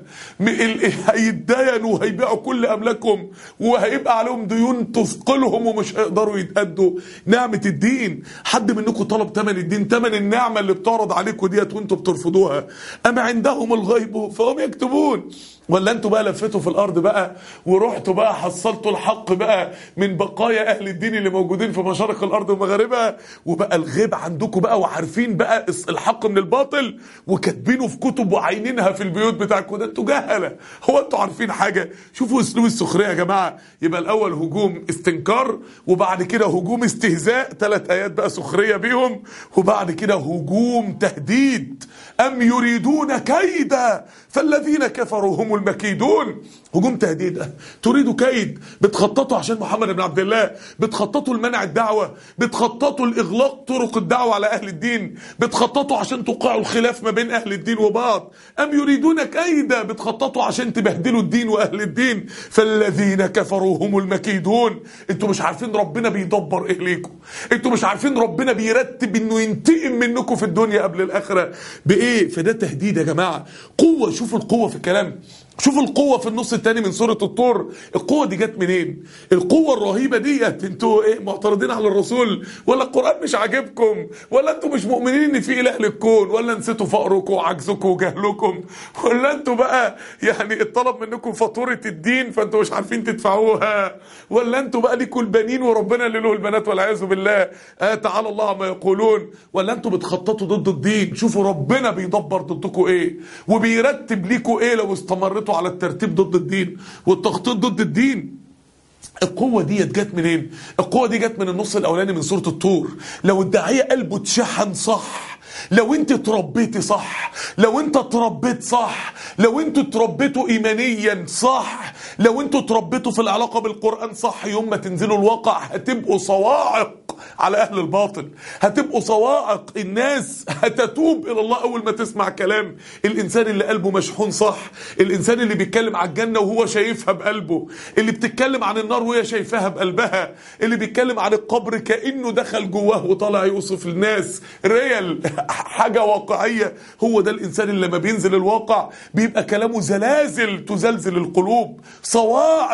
هيتداينوا وهيبيعوا كل أملاكهم وهيبقى عليهم ديون تثقلهم ومش هيقدروا يتأدوا نعمة الدين. حد منكم طلب ثمن الدين، ثمن النعمة اللي بتعرض عليكم ديت وانتم بترفضوها؟ أم عندهم الغيب فهم يكتبون. ولا انتوا بقى لفتوا في الارض بقى ورحتوا بقى حصلتوا الحق بقى من بقايا اهل الدين اللي موجودين في مشارق الارض ومغاربها، وبقى الغيب عندكم بقى وعارفين بقى الحق من الباطل وكاتبينه في كتب وعينينها في البيوت بتاعكم. ده انتوا جهله، هو انتوا عارفين حاجه؟ شوفوا اسلوب السخريه يا جماعه. يبقى الاول هجوم استنكار، وبعد كده هجوم استهزاء، 3 ايات بقى سخريه بيهم، وبعد كده هجوم تهديد. ام يريدون كيدا فالذين كفروا هم المكيدون. هجوم تهديد، تريدوا كيد، بتخططوا عشان محمد بن عبد الله، بتخططوا لمنع الدعوه، بتخططوا لاغلاق طرق الدعوه على اهل الدين، بتخططوا عشان توقعوا الخلاف ما بين اهل الدين وبعض. ام يريدون كيدا، بتخططوا عشان تبهدلوا الدين واهل الدين. فالذين كفروا هم المكيدون. انتوا مش عارفين ربنا بيدبر ايه ليكم، انتوا مش عارفين ربنا بيرتب انه ينتقم منكم في الدنيا قبل الاخره بايه. فده تهديد يا جماعه، قوه. شوفوا القوه في الكلام، شوفوا القوة في النص الثاني من سورة الطور. القوة دي جت منين؟ القوة الرهيبة ديت انتوا ايه معترضين على الرسول؟ ولا القرآن مش عاجبكم؟ ولا انتوا مش مؤمنين ان في اله للكون؟ ولا نسيتوا فقركم وعجزكم وجهلكم؟ ولا انتوا بقى يعني اتطلب منكم فاتورة الدين فانتوا مش عارفين تدفعوها؟ ولا انتوا بقى ليكوا البنين وربنا اللي له البنات والعياذ بالله؟ تعالى الله عما يقولون. ولا انتوا بتخططوا ضد الدين؟ شوفوا ربنا بيدبر ضدكم ايه وبيرتب ليكوا ايه لو استمرتوا على الترتيب ضد الدين والتخطيط ضد الدين. القوة دي جت منين؟ القوة دي جت من النص الاولاني من سورة الطور. لو الداعية قلبه اتشحن صح، لو انت تربيتي صح، لو انت تربيت صح، لو انتوا تربيتوا ايمانيا صح، لو انتوا تربيتوا في العلاقة بالقرآن صح، يوم ما تنزلوا الواقع هتبقوا صواعق على اهل الباطل، هتبقوا صواعق. الناس هتتوب الى الله اول ما تسمع كلام الانسان اللي قلبه مشحون صح، الانسان اللي بيتكلم عن الجنة وهو شايفها بقلبه، اللي بتتكلم عن النار وهي شايفاها بقلبها، اللي بيتكلم عن القبر كأنه دخل جواه وطلع يوصف الناس ريال حاجة واقعية. هو ده الانسان اللي لما بينزل الواقع بيبقى كلامه زلازل تزلزل القلوب، صواعق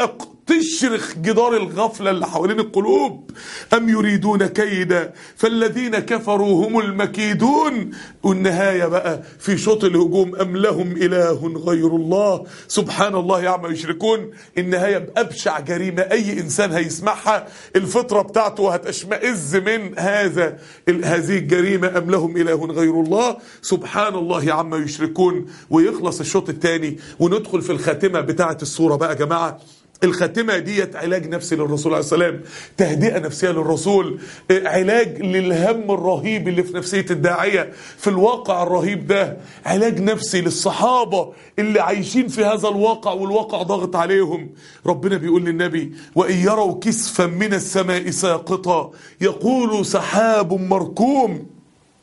تشرخ جدار الغفلة اللي حوالين القلوب. أم يريدون كيدا فالذين كفروا هم المكيدون. والنهاية بقى في شوط الهجوم أم لهم إله غير الله سبحان الله عما يشركون. النهاية بأبشع جريمة أي إنسان هيسمعها الفطرة بتاعته هتشمئز من هذه الجريمة. أم لهم إله غير الله سبحان الله عما يشركون. ويخلص الشوط الثاني وندخل في الخاتمة بتاعة السورة بقى يا جماعة. الخاتمة ديت علاج نفسي للرسول عليه السلام، تهدئة نفسية للرسول، علاج للهم الرهيب اللي في نفسية الداعية في الواقع الرهيب ده، علاج نفسي للصحابة اللي عايشين في هذا الواقع والواقع ضاغط عليهم. ربنا بيقول للنبي وإن يروا كسفا من السماء ساقطا يقول سحاب مركوم.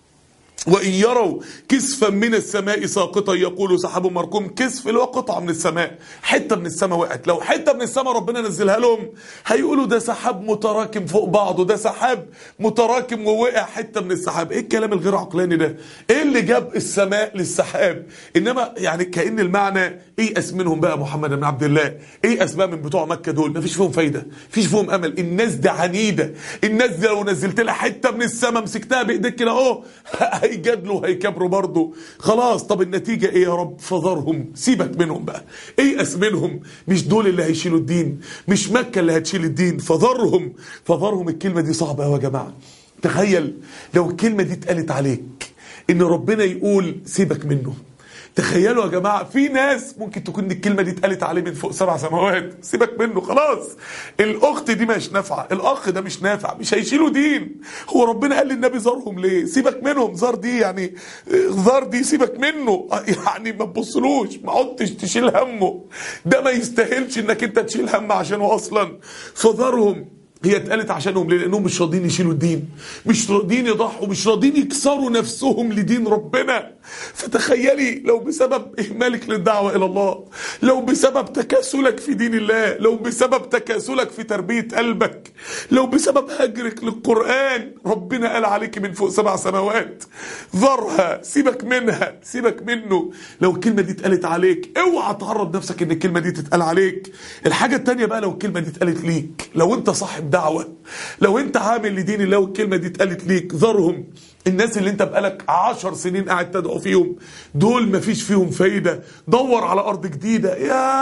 وإن يروا كسفا من السماء ساقطا يقول سحاب مركوم. كسف اللي هو قطعة من السماء، حتة من السماء وقعت. لو حتة من السماء ربنا نزلها لهم هيقولوا ده سحاب متراكم فوق بعضه، ده سحاب متراكم ووقع حتة من السحاب. ايه الكلام الغير عقلاني ده؟ ايه اللي جاب السماء للسحاب؟ انما يعني كأن المعنى ايأس منهم بقى محمد بن عبد الله، ايأس بقى من بتوع مكة دول، مفيش فيهم فايدة، مفيش فيهم امل. الناس دي عنيدة، الناس دي لو نزلت لها حتة من السماء مسكتها بايديك كده اهو هيجادلوا هيكبروا برضه. خلاص طب النتيجة ايه يا رب؟ فذرهم، سيبك منهم بقى، ايأس منهم. مش دول اللي هيشيلوا الدين، مش مكة اللي هتشيل الدين. فذرهم. فذرهم الكلمة دي صعبة قوي يا جماعة. تخيل لو الكلمة دي اتقالت عليك ان ربنا يقول سيبك منه. تخيلوا يا جماعة في ناس ممكن تكون الكلمة دي اتقالت عليه من فوق 7 سماوات، سيبك منه خلاص. الأخت دي مش نافعة، الأخ ده مش نافع، مش هيشيلوا دين. هو ربنا قال للنبي زارهم ليه؟ سيبك منهم. زار دي يعني زار دي سيبك منه، يعني ما تبصلوش، ما عدتش تشيل همه، ده ما يستاهلش انك انت تشيل هم عشانه اصلا. فذرهم. هي اتقالت عشانهم ليه؟ لانهم مش راضيين يشيلوا الدين، مش راضيين يضحوا، مش راضيين يكسروا نفسهم لدين ربنا. فتخيلي لو بسبب اهمالك للدعوه الى الله، لو بسبب تكاسلك في دين الله، لو بسبب تكاسلك في تربيه قلبك، لو بسبب هجرك للقران، ربنا قال عليك من فوق 7 سماوات ذرها، سيبك منها، سيبك منه. لو الكلمه دي اتقالت عليك اوعى تعرض نفسك ان الكلمه دي تتقال عليك. الحاجه الثانيه بقى لو الكلمه دي اتقالت ليك، لو انت صاحب دعوة، لو انت عامل لدين الله والكلمة دي اتقالت ليك، ذرهم. الناس اللي انت بقالك 10 سنين قاعد تدعو فيهم دول مفيش فيهم فايدة، دور على أرض جديدة.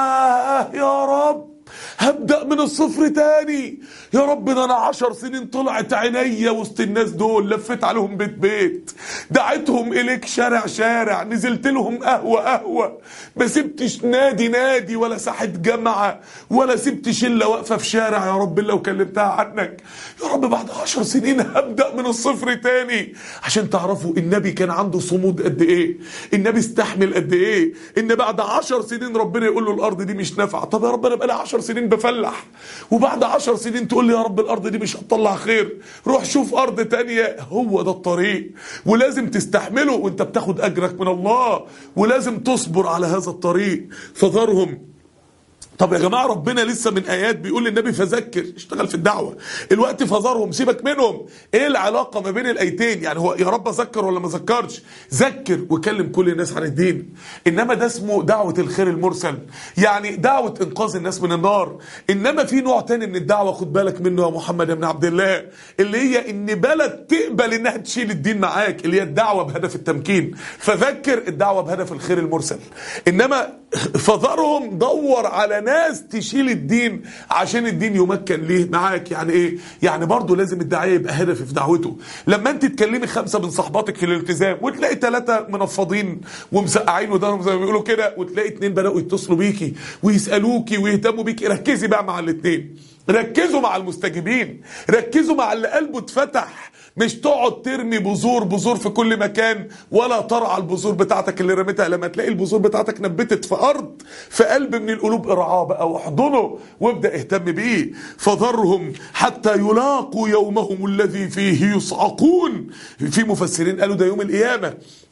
يا رب هبدأ من الصفر تاني يا رب. ده انا 10 سنين طلعت عينيا وسط الناس دول، لفت عليهم بيت بيت، دعيتهم اليك شارع شارع، نزلت لهم قهوة قهوة، ما سبتش نادي نادي ولا ساحة جامعة ولا سبت شلة واقفة في شارع يا رب لو كلمتها عنك. يا رب بعد 10 سنين هبدأ من الصفر تاني. عشان تعرفوا النبي كان عنده صمود قد ايه، النبي استحمل قد ايه، ان بعد 10 سنين ربنا يقول له الارض دي مش نافعة. طب يا رب انا بقالي 10 سنين بفلح، وبعد 10 سنين تقول لي يا رب الارض دي مش هتطلع خير، روح شوف ارض تانية. هو ده الطريق، ولازم تستحمله وانت بتاخد اجرك من الله، ولازم تصبر على هذا الطريق. فذرهم. طب يا جماعة ربنا لسه من آيات بيقول للنبي فذكر، اشتغل في الدعوة. الوقت فذرهم، سيبك منهم. ايه العلاقة ما بين الآيتين؟ يعني هو يا رب ذكر ولا ما ذكرش؟ ذكر وكلم كل الناس عن الدين، انما ده اسمه دعوة الخير المرسل، يعني دعوة انقاذ الناس من النار. انما في نوع تاني من الدعوة خد بالك منه يا محمد بن عبد الله، اللي هي ان بلد تقبل انها تشيل الدين معاك، اللي هي الدعوة بهدف التمكين. فذكر الدعوة بهدف الخير المرسل. انما فذرهم، دور على ناس تشيل الدين عشان الدين يمكن ليه معاك. يعني ايه؟ يعني برضو لازم الداعية يبقى هدفي في دعوته. لما انت تكلمي 5 من صحباتك في الالتزام وتلاقي 3 منفضين ومسقعين ودانهم زي ما بيقولوا كده، وتلاقي 2 بدأوا يتصلوا بيكي ويسألوكي ويهتموا بيكي، ركزي بقى مع ال2، ركزوا مع المستجيبين، ركزوا مع اللي قلبه اتفتح. مش تقعد ترمي بذور في كل مكان ولا ترعى البذور بتاعتك اللي رميتها. لما تلاقي البذور بتاعتك نبتت في ارض، في قلب من القلوب، ارعاه بقى واحضنه وابدا اهتم بيه. فذرهم حتى يلاقوا يومهم الذي فيه يصعقون. في مفسرين قالوا ده يوم القيامه.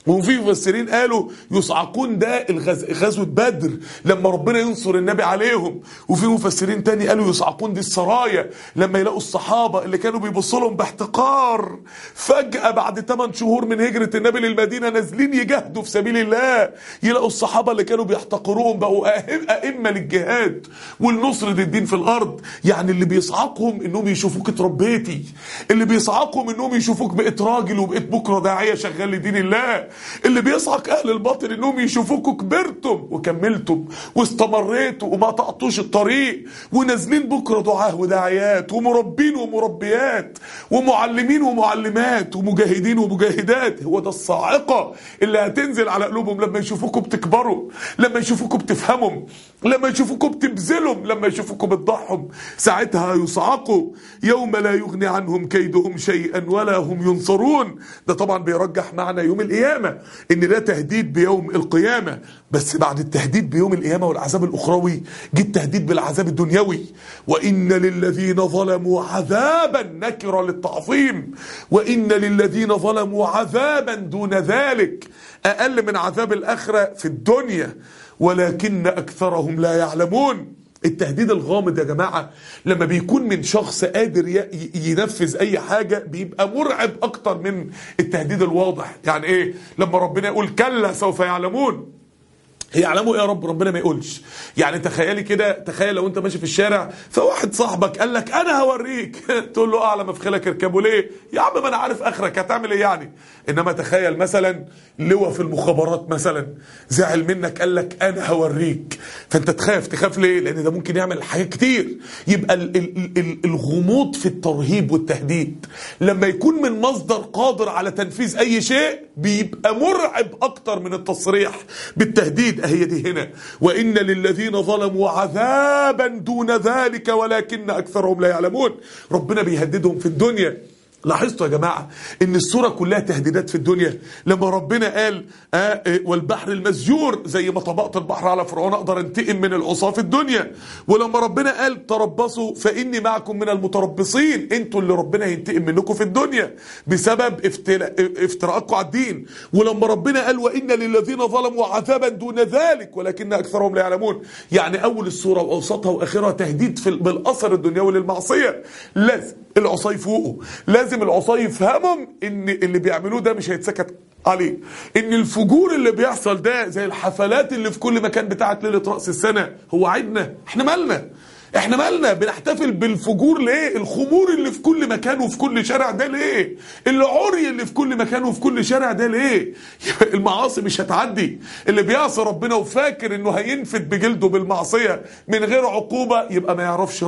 وفي مفسرين قالوا يصعقون ده غزوة بدر لما ربنا ينصر النبي عليهم. وفي مفسرين تاني قالوا يصعقون دي السرايا لما يلاقوا الصحابة اللي كانوا بيبصوا لهم باحتقار فجأة بعد 8 شهور من هجرة النبي للمدينة نازلين يجاهدوا في سبيل الله، يلاقوا الصحابة اللي كانوا بيحتقروهم بقوا أئمة للجهاد والنصر للدين في الأرض. يعني اللي بيصعقهم إنهم يشوفوك اتربيتي، اللي بيصعقهم إنهم يشوفوك بقيت راجل وبقيت بكرة داعية شغال لدين الله، اللي بيصعق اهل الباطل انهم يشوفوكوا كبرتم وكملتم واستمريتوا وما تقطوش الطريق ونازلين بكره دعاه وداعيات ومربين ومربيات ومعلمين ومعلمات ومجاهدين ومجاهدات. هو ده الصاعقه اللي هتنزل على قلوبهم لما يشوفوكوا بتكبروا، لما يشوفوكوا بتفهموا، لما يشوفوكوا بتبذلوا، لما يشوفوكوا بتضحوا. ساعتها يصعقوا يوم لا يغني عنهم كيدهم شيئا ولا هم ينصرون. ده طبعا بيرجح معنى يوم القيامه ان ده تهديد بيوم القيامة، بس بعد التهديد بيوم القيامة والعذاب الاخروي جه التهديد بالعذاب الدنيوي. وان للذين ظلموا عذابا، نكرة للتعظيم، وان للذين ظلموا عذابا دون ذلك، اقل من عذاب الاخرة في الدنيا ولكن اكثرهم لا يعلمون. التهديد الغامض يا جماعة لما بيكون من شخص قادر ينفذ اي حاجة بيبقى مرعب اكتر من التهديد الواضح. يعني ايه لما ربنا يقول كلا سوف يعلمون؟ يعلموا ايه يا رب؟ ربنا ما يقولش. يعني تخيلي كده، تخيل لو انت ماشي في الشارع فواحد صاحبك قال لك انا هوريك تقول له اعلى مفخلك اركبه ليه؟ يا عم ما انا عارف اخرك هتعمل ايه يعني. انما تخيل مثلا لواء في المخابرات مثلا زعل منك قال لك انا هوريك، فانت تخاف ليه؟ لان ده ممكن يعمل حاجات كتير. يبقى الغموض في الترهيب والتهديد لما يكون من مصدر قادر على تنفيذ اي شيء بيبقى مرعب اكتر من التصريح بالتهديد. هي دي هنا وإن للذين ظلموا عذابا دون ذلك ولكن أكثرهم لا يعلمون. ربنا بيهددهم في الدنيا. لاحظتوا يا جماعة ان السورة كلها تهديدات في الدنيا. لما ربنا قال والبحر المسجور، زي ما طبقت البحر على فرعون اقدر انتقم من العصاة في الدنيا. ولما ربنا قال تربصوا فاني معكم من المتربصين، انتوا اللي ربنا ينتقم منكم في الدنيا بسبب افتراءكم على الدين. ولما ربنا قال وان للذين ظلموا عذابا دون ذلك ولكن اكثرهم لا يعلمون، يعني اول السورة واوسطها واخرها تهديد بالاثر الدنيوي للمعصية. لازم العصاة يفوقوا، لازم العصاة يفهمهم ان اللي بيعملوه ده مش هيتسكت عليه، ان الفجور اللي بيحصل ده زي الحفلات اللي في كل مكان بتاعت ليلة رأس السنة. هو عيدنا؟ احنا مالنا بنحتفل بالفجور ليه؟ الخمور اللي في كل مكان وفي كل شارع ده ليه؟ العري اللي في كل مكان وفي كل شارع ده ليه؟ المعاصي مش هتعدي. اللي بيعصي ربنا وفاكر انه هينفد بجلده بالمعصية من غير عقوبة يبقى ما يعرفش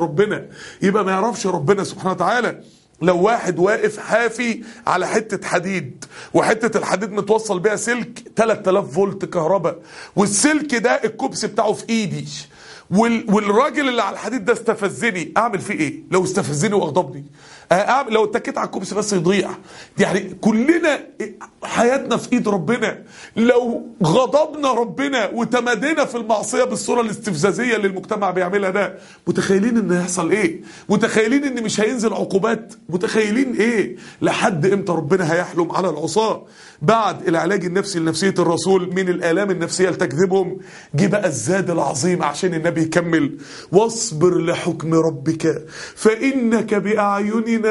ربنا، سبحانه وتعالى. لو واحد واقف حافي على حتة حديد وحتة الحديد متوصل بيها سلك 3000 فولت كهرباء، والسلك ده الكوبس بتاعه في ايدي، والراجل اللي على الحديد ده استفزني، اعمل فيه ايه؟ لو استفزني واغضبني لو اتكيت على الكوبس بس يضيع. يعني كلنا حياتنا في ايد ربنا. لو غضبنا ربنا وتمادينا في المعصية بالصورة الاستفزازية اللي المجتمع بيعملها ده، متخيلين ان هيحصل ايه؟ متخيلين ان مش هينزل عقوبات؟ متخيلين ايه؟ لحد امتى ربنا هيحلم على العصاة؟ بعد العلاج النفسي لنفسية الرسول من الآلام النفسية لتكذبهم، جه بقى الزاد العظيم عشان النبي يكمل واصبر لحكم ربك فإنك بأعيننا.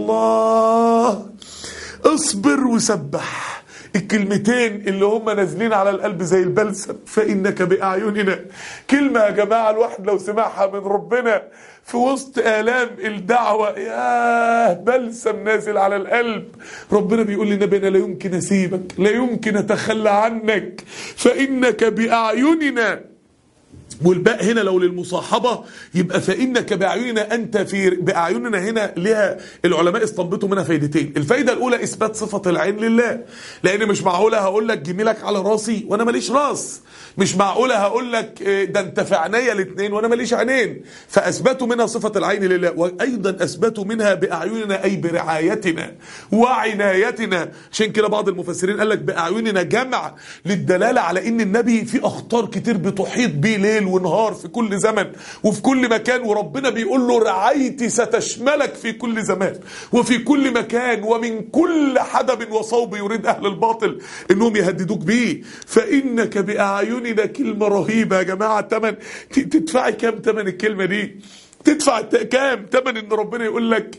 الله، اصبر وسبح، الكلمتين اللي هم نازلين على القلب زي البلسم، فإنك بأعيننا. كلمة يا جماعة الواحد لو سمعها من ربنا في وسط آلام الدعوة ياه بلسم نازل على القلب. ربنا بيقول للنبي لا يمكن أسيبك، لا يمكن أتخلى عنك، فإنك بأعيننا. والباء هنا لو للمصاحبة يبقى فإنك بأعيننا، أنت في بأعيننا. هنا لها العلماء استنبطوا منها فايدتين. الفايدة الأولى إثبات صفة العين لله، لأن مش معقولة هقول لك جميلك على راسي وأنا ماليش راس، مش معقولة هقول لك ده أنت في عينيا الاثنين وأنا ماليش عينين. فأثبتوا منها صفة العين لله، وأيضا أثبتوا منها بأعيننا أي برعايتنا وعنايتنا. عشان كده بعض المفسرين قال لك بأعيننا جمع للدلالة على إن النبي في أخطار كتير بتحيط بيه ليل ليل ونهار في كل زمن وفي كل مكان، وربنا بيقول له رعايتي ستشملك في كل زمان وفي كل مكان ومن كل حدب وصوب يريد أهل الباطل إنهم يهددوك بيه. فإنك بأعيننا كلمة رهيبة يا جماعة. تدفعي كام تمن الكلمة دي؟ تدفع كام تمن ان ربنا يقول لك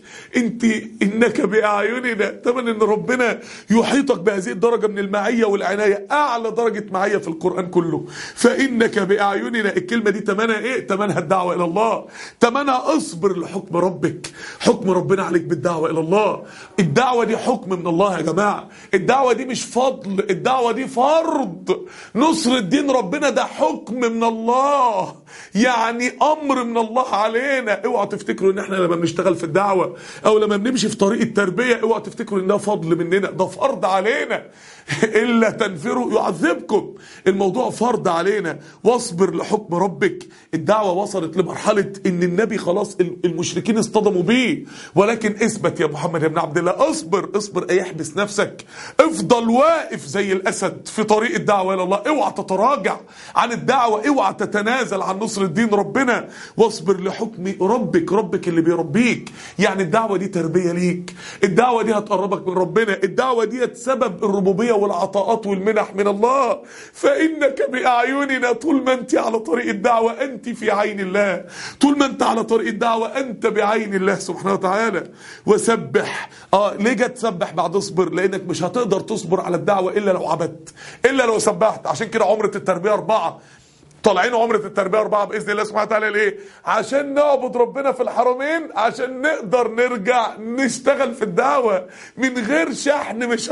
انك باعيننا؟ تمن ان ربنا يحيطك بهذه الدرجه من المعيه والعنايه، اعلى درجه معيه في القران كله. فانك باعيننا، الكلمه دي تمنها ايه؟ تمنها الدعوه الى الله، تمنها اصبر لحكم ربك، حكم ربنا عليك بالدعوه الى الله. الدعوه دي حكم من الله يا جماعه، الدعوه دي مش فضل، الدعوه دي فرض. نصر الدين ربنا ده حكم من الله، يعني امر من الله عليه. اوعوا تفتكروا ان احنا لما بنشتغل في الدعوه او لما بنمشي في طريق التربيه، اوعوا تفتكروا ان ده فضل مننا، ده فرض علينا. الا تنفروا يعذبكم، الموضوع فرض علينا. واصبر لحكم ربك. الدعوه وصلت لمرحله ان النبي خلاص المشركين اصطدموا بيه، ولكن اثبت يا محمد يا ابن عبد الله، اصبر احبس نفسك، افضل واقف زي الاسد في طريق الدعوه الى الله، اوعى تتراجع عن الدعوه، اوعى تتنازل عن نصر الدين ربنا. واصبر لحكم ربك اللي بيربيك. يعني الدعوه دي تربيه ليك، الدعوه دي هتقربك من ربنا، الدعوه دي سبب الربوبيه والعطاءات والمنح من الله. فإنك بأعيننا، طول ما أنت على طريق الدعوة أنت في عين الله، طول ما أنت على طريق الدعوة أنت بعين الله سبحانه وتعالى. وسبح. ليه جت تسبح بعد اصبر؟ لأنك مش هتقدر تصبر على الدعوة إلا لو عبدت، إلا لو سبحت. عشان كده عمرة التربية 4 طالعين، عمرة التربية 4 بإذن الله سبحانه وتعالى. ليه؟ عشان نعبد ربنا في الحرمين، عشان نقدر نرجع نشتغل في الدعوة. من غير شحن مش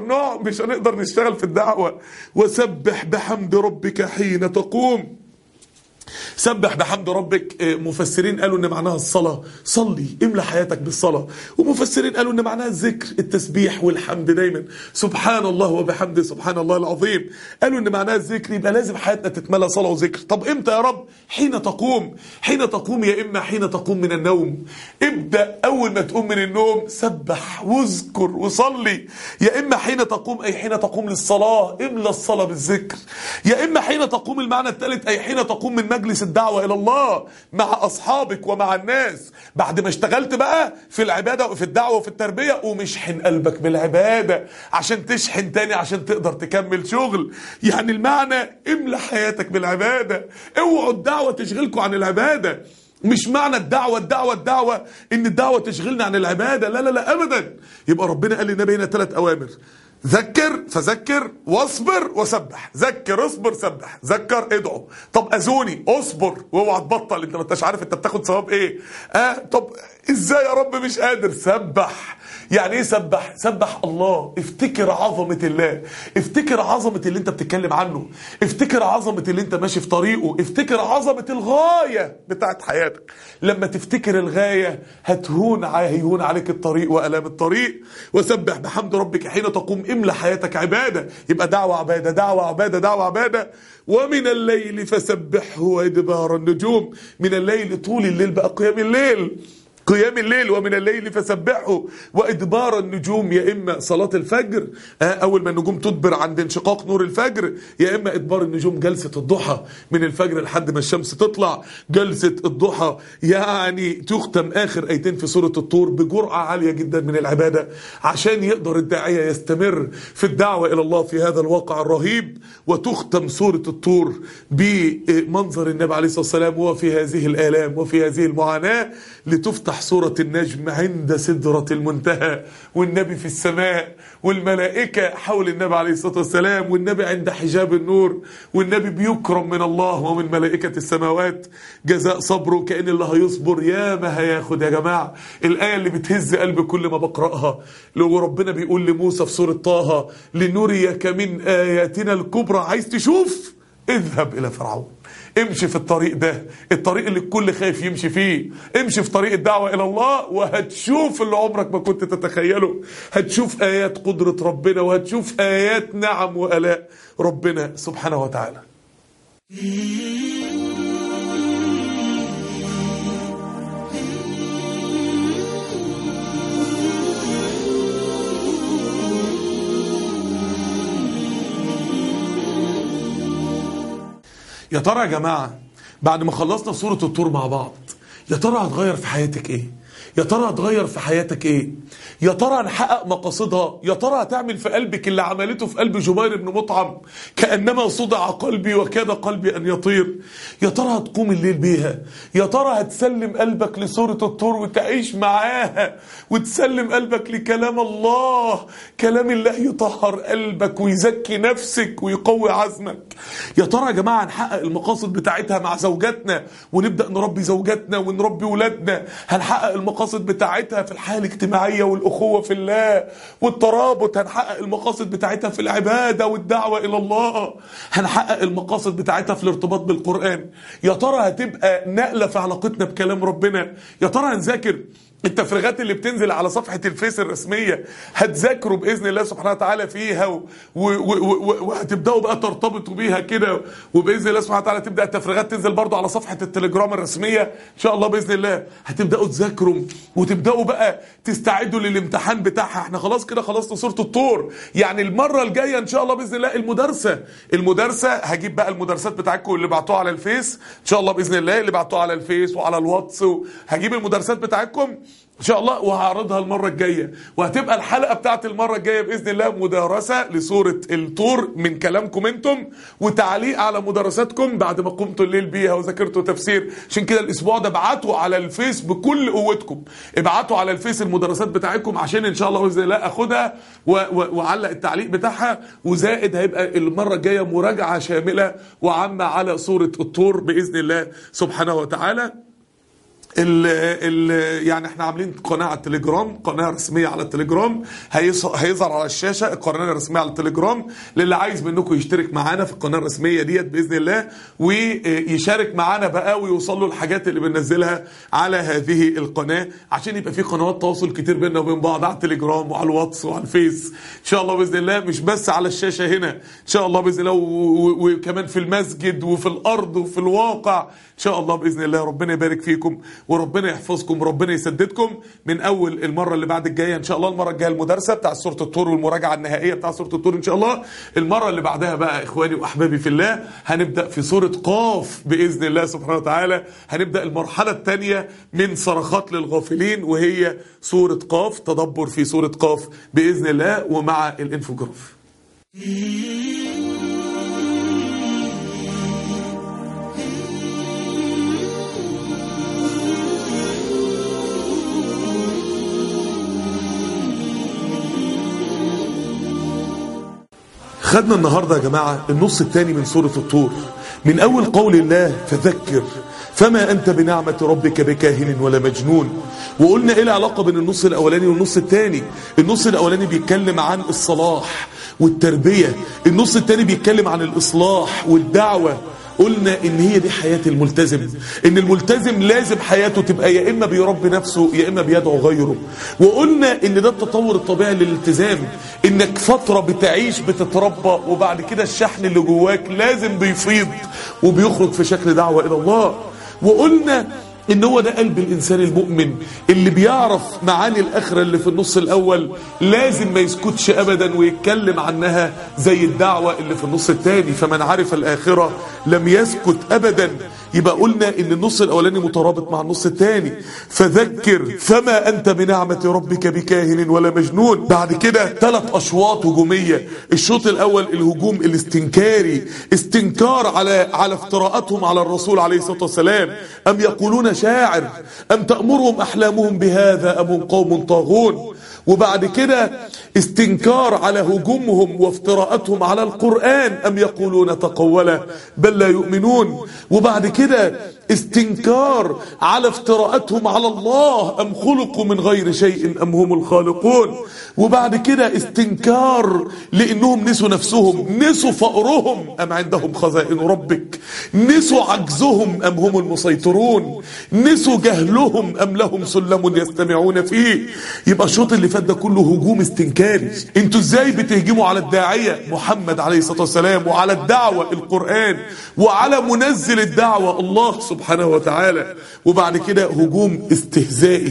هنقدر نشتغل في الدعوة. وسبح بحمد ربك حين تقوم. سبح بحمد ربك. مفسرين قالوا ان معناها الصلاة، صلي املى حياتك بالصلاة. ومفسرين قالوا ان معناها الذكر، التسبيح والحمد دايما، سبحان الله وبحمده سبحان الله العظيم. قالوا ان معناها الذكر، يبقى لازم حياتنا تتملى صلاة وذكر. طب امتى يا رب؟ حين تقوم. حين تقوم يا اما حين تقوم من النوم، ابدأ اول ما تقوم من النوم سبح واذكر وصلي. يا اما حين تقوم اي حين تقوم للصلاة، املى الصلاة بالذكر. يا اما حين تقوم المعنى الثالث اي حين تقوم من مجلس الدعوة إلى الله مع أصحابك ومع الناس. بعد ما اشتغلت بقى في العبادة وفي الدعوة وفي التربية، ومشحن قلبك بالعبادة عشان تشحن تاني عشان تقدر تكمل شغل. يعني المعنى املى حياتك بالعبادة. اوعوا الدعوة تشغلكوا عن العبادة. مش معنى الدعوة ان الدعوة تشغلنا عن العبادة، لا لا لا ابدا. يبقى ربنا قال لنا هنا 3 أوامر: ذكر فذكر، واصبر وسبح. ذكر، اصبر، سبح. ذكر، ادعو. طب اذوني، اصبر واوعى تبطل، انت ما انتش عارف انت بتاخد ثواب ايه. طب ازاي يا رب مش قادر؟ سبح. يعني ايه سبح؟ سبح الله، افتكر عظمة الله، افتكر عظمة اللي انت بتتكلم عنه، افتكر عظمة اللي انت ماشي في طريقه، افتكر عظمة الغاية بتاعت حياتك. لما تفتكر الغاية هيهون عليك الطريق وألام الطريق. وسبح بحمد ربك حين تقوم، املى حياتك عبادة. يبقى دعوة عبادة، دعوة عبادة، دعوة عبادة. ومن الليل فسبحه وإدبار النجوم. من الليل، طول الليل بقى قيام الليل. ومن الليل فسبحه وإدبار النجوم، يا إما صلاة الفجر أول ما النجوم تدبر عند انشقاق نور الفجر، يا إما إدبار النجوم جلسة الضحى من الفجر لحد ما الشمس تطلع. جلسة الضحى يعني تختم آخر آيتين في سورة الطور بجرعة عالية جدا من العبادة، عشان يقدر الداعية يستمر في الدعوة إلى الله في هذا الواقع الرهيب. وتختم سورة الطور بمنظر النبي عليه الصلاة والسلام وهو في هذه الآلام وفي هذه المعاناة، لتفتح سورة النجم عند سدرة المنتهى، والنبي في السماء والملائكة حول النبي عليه الصلاة والسلام، والنبي عند حجاب النور، والنبي بيكرم من الله ومن ملائكة السماوات جزاء صبره. كأن اللي هيصبر يا ما هياخد يا جماعة. الآية اللي بتهز قلبي كل ما بقرأها، لو ربنا بيقول لموسى في سورة طه: لنريك من آياتنا الكبرى. عايز تشوف؟ اذهب إلى فرعون، امشي في الطريق ده، الطريق اللي الكل خايف يمشي فيه. امشي في طريق الدعوة إلى الله وهتشوف اللي عمرك ما كنت تتخيله. هتشوف آيات قدرة ربنا، وهتشوف آيات نعم وآلاء ربنا سبحانه وتعالى. يا ترى يا جماعة بعد ما خلصنا سورة الطور مع بعض، يا ترى هتغير في حياتك ايه؟ يا ترى هتغير في حياتك ايه؟ يا ترى هنحقق مقاصدها؟ يا ترى هتعمل في قلبك اللي عملته في قلب جبير بن مطعم، كأنما صدع قلبي وكاد قلبي أن يطير؟ يا ترى هتقوم الليل بيها؟ يا ترى هتسلم قلبك لسورة الطور وتعيش معاها، وتسلم قلبك لكلام الله، كلام الله يطهر قلبك ويزكي نفسك ويقوي عزمك؟ يا ترى يا جماعة هنحقق المقاصد بتاعتها مع زوجاتنا ونبدأ نربي زوجاتنا ونربي ولادنا؟ هنحقق المقاصد بتاعتها في الحياة الاجتماعية والأخوة في الله والترابط؟ هنحقق المقاصد بتاعتها في العبادة والدعوة إلى الله؟ هنحقق المقاصد بتاعتها في الارتباط بالقرآن؟ يا ترى هتبقى نقلة في علاقتنا بكلام ربنا؟ يا ترى هنذاكر التفريغات اللي بتنزل على صفحة الفيس الرسمية؟ هتذاكروا بإذن الله سبحانه وتعالى فيها وهتبدأوا بقى ترتبطوا بيها كده، وبإذن الله سبحانه وتعالى تبدأ التفريغات تنزل برضو على صفحة التليجرام الرسمية إن شاء الله بإذن الله. هتبدأوا تذاكروا وتبدأوا بقى تستعدوا للامتحان بتاعها. احنا خلاص كده خلصنا سورة الطور، يعني المرة الجاية إن شاء الله بإذن الله المدرسة هجيب بقى المدرسات بتاعتكم اللي بعتوها على الفيس إن شاء الله بإذن الله، اللي بعتوها على الفيس وعلى الواتس، هجيب المدرسات بتاعتكم ان شاء الله وهعرضها المرة الجاية، وهتبقى الحلقة بتاعت المرة الجاية بإذن الله مدارسة لسورة الطور من كلامكم انتم، وتعليق على مدارساتكم بعد ما قمتوا الليل بيها وذاكرتوا تفسير. عشان كده الاسبوع ده ابعتوا على الفيس بكل قوتكم، ابعتوا على الفيس المدارسات بتاعتكم عشان ان شاء الله بإذن الله اخدها وعلق التعليق بتاعها، وزائد هيبقى المرة الجاية مراجعة شاملة وعامة على سورة الطور بإذن الله سبحانه وتعالى. يعني احنا عاملين قناة على التليجرام، قناة رسمية على التليجرام، هيظهر على الشاشة القناة الرسمية على التليجرام للي عايز منكم يشترك معانا في القناة الرسمية ديت بإذن الله، ويشارك معانا بقى ويوصل له الحاجات اللي بننزلها على هذه القناة، عشان يبقى في قنوات تواصل كتير بيننا وبين بعض على التليجرام وعلى الواتس وعلى الفيس ان شاء الله بإذن الله، مش بس على الشاشة هنا ان شاء الله بإذن الله، وكمان في المسجد وفي الأرض وفي الواقع ان شاء الله بإذن الله. ربنا يبارك فيكم وربنا يحفظكم وربنا يسددكم. من اول المره اللي بعد الجايه ان شاء الله، المره الجايه المدرسه بتاع سوره الطور والمراجعه النهائيه بتاع سوره الطور ان شاء الله. المره اللي بعدها بقى اخواني واحبابي في الله هنبدا في سوره قاف باذن الله سبحانه وتعالى، هنبدا المرحله الثانيه من صرخات للغافلين وهي سوره قاف، تدبر في سوره قاف باذن الله ومع الانفوجراف. خدنا النهاردة يا جماعة النص الثاني من سورة الطور، من أول قول الله فذكر فما أنت بنعمة ربك بكاهن ولا مجنون. وقلنا إيه العلاقة بين النص الأولاني والنص الثاني؟ النص الأولاني بيتكلم عن الصلاح والتربية، النص الثاني بيتكلم عن الإصلاح والدعوة. قلنا ان هي دي حياة الملتزم، ان الملتزم لازم حياته تبقى يا اما بيربي نفسه يا اما بيدعو غيره. وقلنا ان ده التطور الطبيعي للالتزام، انك فترة بتعيش بتتربى وبعد كده الشحن اللي جواك لازم بيفيض وبيخرج في شكل دعوة الى الله. وقلنا ان هو ده قلب الانسان المؤمن اللي بيعرف معاني الاخرة اللي في النص الاول، لازم ما يسكتش ابدا ويتكلم عنها زي الدعوة اللي في النص الثاني، فمن عرف الاخرة لم يسكت ابدا. يبقى قلنا ان النص الاولاني مترابط مع النص الثاني، فذكر فما انت بنعمة ربك بكاهن ولا مجنون. بعد كده 3 اشواط هجومية. الشوط الاول الهجوم الاستنكاري، استنكار على افتراءاتهم على الرسول عليه الصلاة والسلام، ام يقولون شاعر ام تأمرهم احلامهم بهذا ام هم قوم طاغون. وبعد كده استنكار على هجومهم وافتراءاتهم على القرآن، أم يقولون تقوله بل لا يؤمنون. وبعد كده استنكار على افتراءاتهم على الله، أم خلقوا من غير شيء أم هم الخالقون. وبعد كده استنكار لأنهم نسوا نفسهم، نسوا فقرهم أم عندهم خزائن ربك، نسوا عجزهم أم هم المسيطرون، نسوا جهلهم أم لهم سلم يستمعون فيه. يبقى الشوط اللي فات ده كله هجوم استنكاري. انتوا ازاي بتهجموا على الداعية محمد عليه الصلاة والسلام، وعلى الدعوة القرآن، وعلى منزل الدعوة الله سبحانه وتعالى. وبعد كده هجوم استهزائي،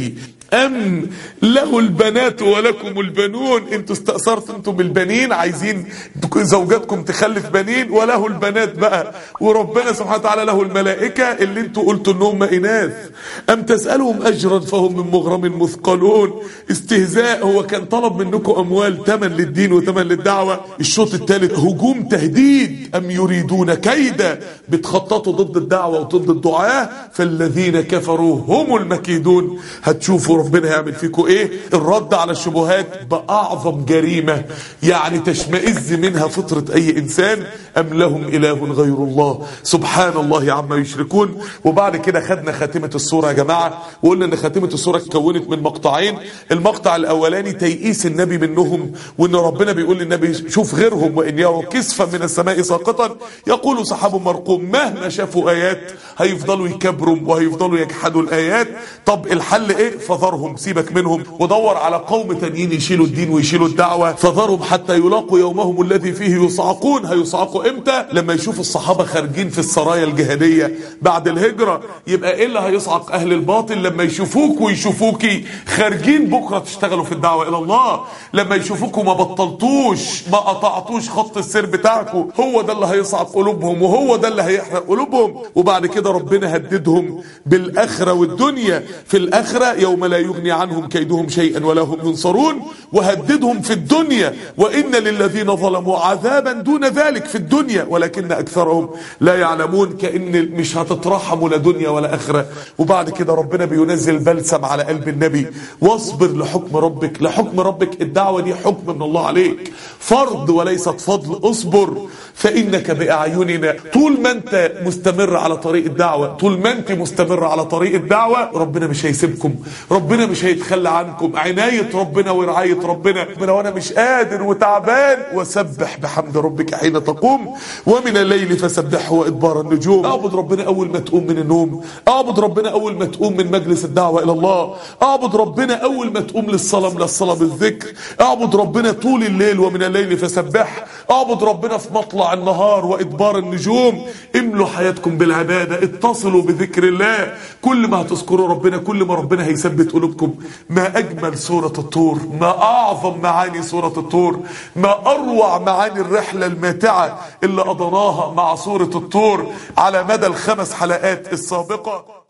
أم له البنات ولكم البنون، انتوا استأثرتوا انتوا بالبنين، عايزين زوجاتكم تخلف بنين، وله البنات بقى، وربنا سبحانه وتعالى له الملائكة اللي انتوا قلتوا انهم إناث. أم تسألهم أجرا فهم من مغرم مثقلون. استهزاء، هو كان طلب منكم أموال تمن للدين وتمن للدعوة. الشوط الثالث هجوم تهديد، أم يريدون كيدا، بتخططوا ضد الدعوة وضد الدعاة، فالذين كفروا هم المكيدون. هتشوفوا ربنا هيعمل فيكم ايه. الرد على الشبهات بأعظم جريمة يعني تشمئز منها فطرة اي انسان. ام لهم اله غير الله سبحان الله عما يشركون. وبعد كده خدنا خاتمة السورة يا جماعة، وقلنا ان خاتمة السورة اتكونت من مقطعين. المقطع الاولاني تيئيس النبي منهم، وان ربنا بيقول للنبي شوف غيرهم، وان يروا كسفا من السماء ساقطا يقولوا سحاب مرقوم. مهما شافوا ايات هيفضلوا يكبروا وهيفضلوا يجحدوا الايات. طب الحل ايه؟ فذرهم، سيبك منهم ودور على قوم تانيين يشيلوا الدين ويشيلوا الدعوة. فذرهم حتى يلاقوا يومهم الذي فيه يصعقون. هيصعقوا امتى؟ لما يشوفوا الصحابة خارجين في السرايا الجهادية بعد الهجرة. يبقى ايه اللي هيصعق اهل الباطل؟ لما يشوفوك ويشوفوكي خارجين بكرة تشتغلوا في الدعوة الى الله، لما يشوفوكوا ما بطلتوش ما قطعتوش خط السير بتاعكم، هو ده اللي هيصعق قلوبهم وهو ده اللي هيحرق قلوبهم. وبعد كده ربنا هددهم بالاخرة والدنيا. في الاخرة يوم لا يغني عنهم كيدهم شيئا ولا هم ينصرون، وهددهم في الدنيا وان للذين ظلموا عذابا دون ذلك في الدنيا ولكن اكثرهم لا يعلمون. كأن مش هتترحموا لا دنيا ولا اخرة. وبعد كده ربنا بينزل بلسم على قلب النبي، واصبر لحكم ربك. لحكم ربك، الدعوة دي حكم من الله عليك، فرض وليست فضل. اصبر فإنك بأعيننا. طول ما انت مستمر على طريق الدعوة، طول ما انت مستمر على طريق الدعوة، ربنا مش هيسيبكم، ربنا مش هيتخلى عنكم. عناية ربنا ورعاية ربنا. وانا مش قادر وتعبان، وسبح بحمد ربك حين تقوم ومن الليل فسبحه وإدبار النجوم. اعبد ربنا اول ما تقوم من النوم، اعبد ربنا اول ما تقوم من مجلس الدعوة الى الله، اعبد ربنا اول ما تقوم للصلاة من الصلاة بالذكر، اعبد ربنا طول الليل ومن الليل فسبح، اعبد ربنا في مطلع النهار وإدبار النجوم. املوا حياتكم بالعبادة، اتصلوا بذكر الله. كل ما هتذكروا ربنا كل ما ربنا هيثبت قلوبكم. ما أجمل سورة الطور، ما أعظم معاني سورة الطور، ما أروع معاني الرحلة الماتعة اللي قضيناها مع سورة الطور على مدى ال5 حلقات السابقة.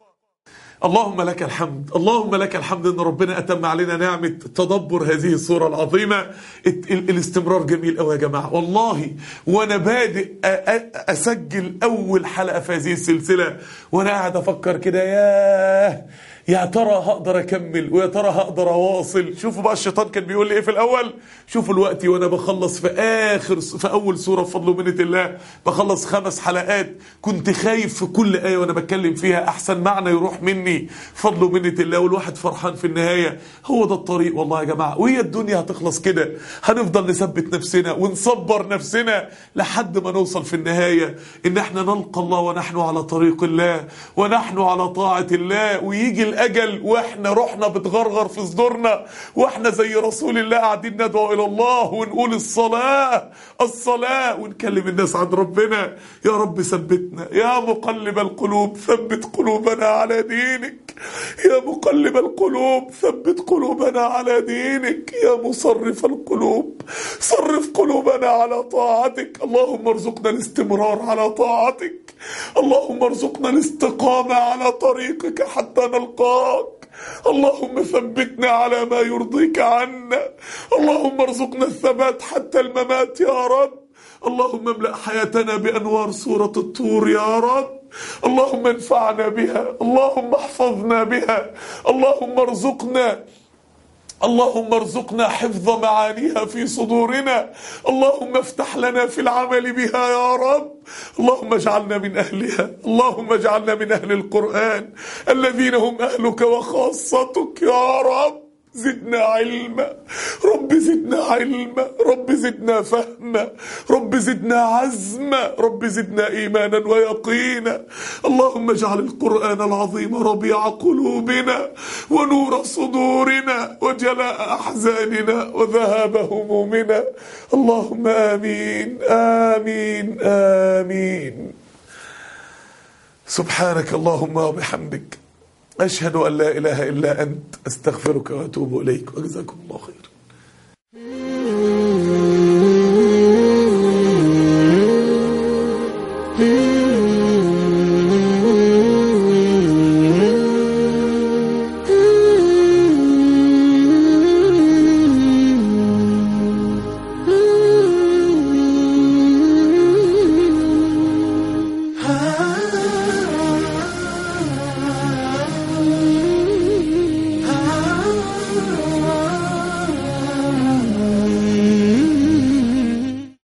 اللهم لك الحمد، اللهم لك الحمد ان ربنا اتم علينا نعمة تدبر هذه السورة العظيمة. الاستمرار جميل قوي يا جماعة والله. وانا بادئ اسجل اول حلقة في هذه السلسلة وانا قاعد افكر كده، يا ترى هقدر اكمل ويا ترى هقدر اواصل. شوفوا بقى الشيطان كان بيقول لي ايه في الاول. شوفوا الوقت وانا بخلص في اول سورة بفضل ومنة الله، بخلص 5 حلقات. كنت خايف في كل آية وانا بتكلم فيها احسن معنى يروح مني، فضل ومنة الله، والواحد فرحان في النهاية. هو ده الطريق والله يا جماعة. وهي الدنيا هتخلص كده، هنفضل نثبت نفسنا ونصبر نفسنا لحد ما نوصل في النهاية ان احنا نلقى الله ونحن على طريق الله ونحن على طاعة الله. ويجي الأجل واحنا روحنا بتغرغر في صدورنا، واحنا زي رسول الله قاعدين ندعو إلى الله ونقول الصلاة الصلاة، ونكلم الناس عن ربنا. يا رب ثبتنا، يا مقلب القلوب ثبت قلوبنا على دينك، يا مقلب القلوب ثبت قلوبنا على دينك، يا مصرف القلوب صرف قلوبنا على طاعتك. اللهم ارزقنا الاستمرار على طاعتك، اللهم ارزقنا الاستقامة على طريقك حتى نلقاك. اللهم ثبتنا على ما يرضيك عنا، اللهم ارزقنا الثبات حتى الممات يا رب. اللهم املأ حياتنا بأنوار سورة الطور يا رب. اللهم انفعنا بها، اللهم احفظنا بها، اللهم ارزقنا حفظ معانيها في صدورنا. اللهم افتح لنا في العمل بها يا رب. اللهم اجعلنا من أهلها، اللهم اجعلنا من أهل القرآن الذين هم أهلك وخاصتك يا رب. زدنا علما رب، زدنا علما رب، زدنا فهما رب، زدنا عزما رب، زدنا إيمانا ويقينا. اللهم اجعل القرآن العظيم ربيع قلوبنا ونور صدورنا وجلاء أحزاننا وذهاب همومنا. اللهم آمين آمين آمين. سبحانك اللهم وبحمدك، أشهد أن لا إله إلا أنت، أستغفرك وأتوب إليك، وجزاكم الله خير.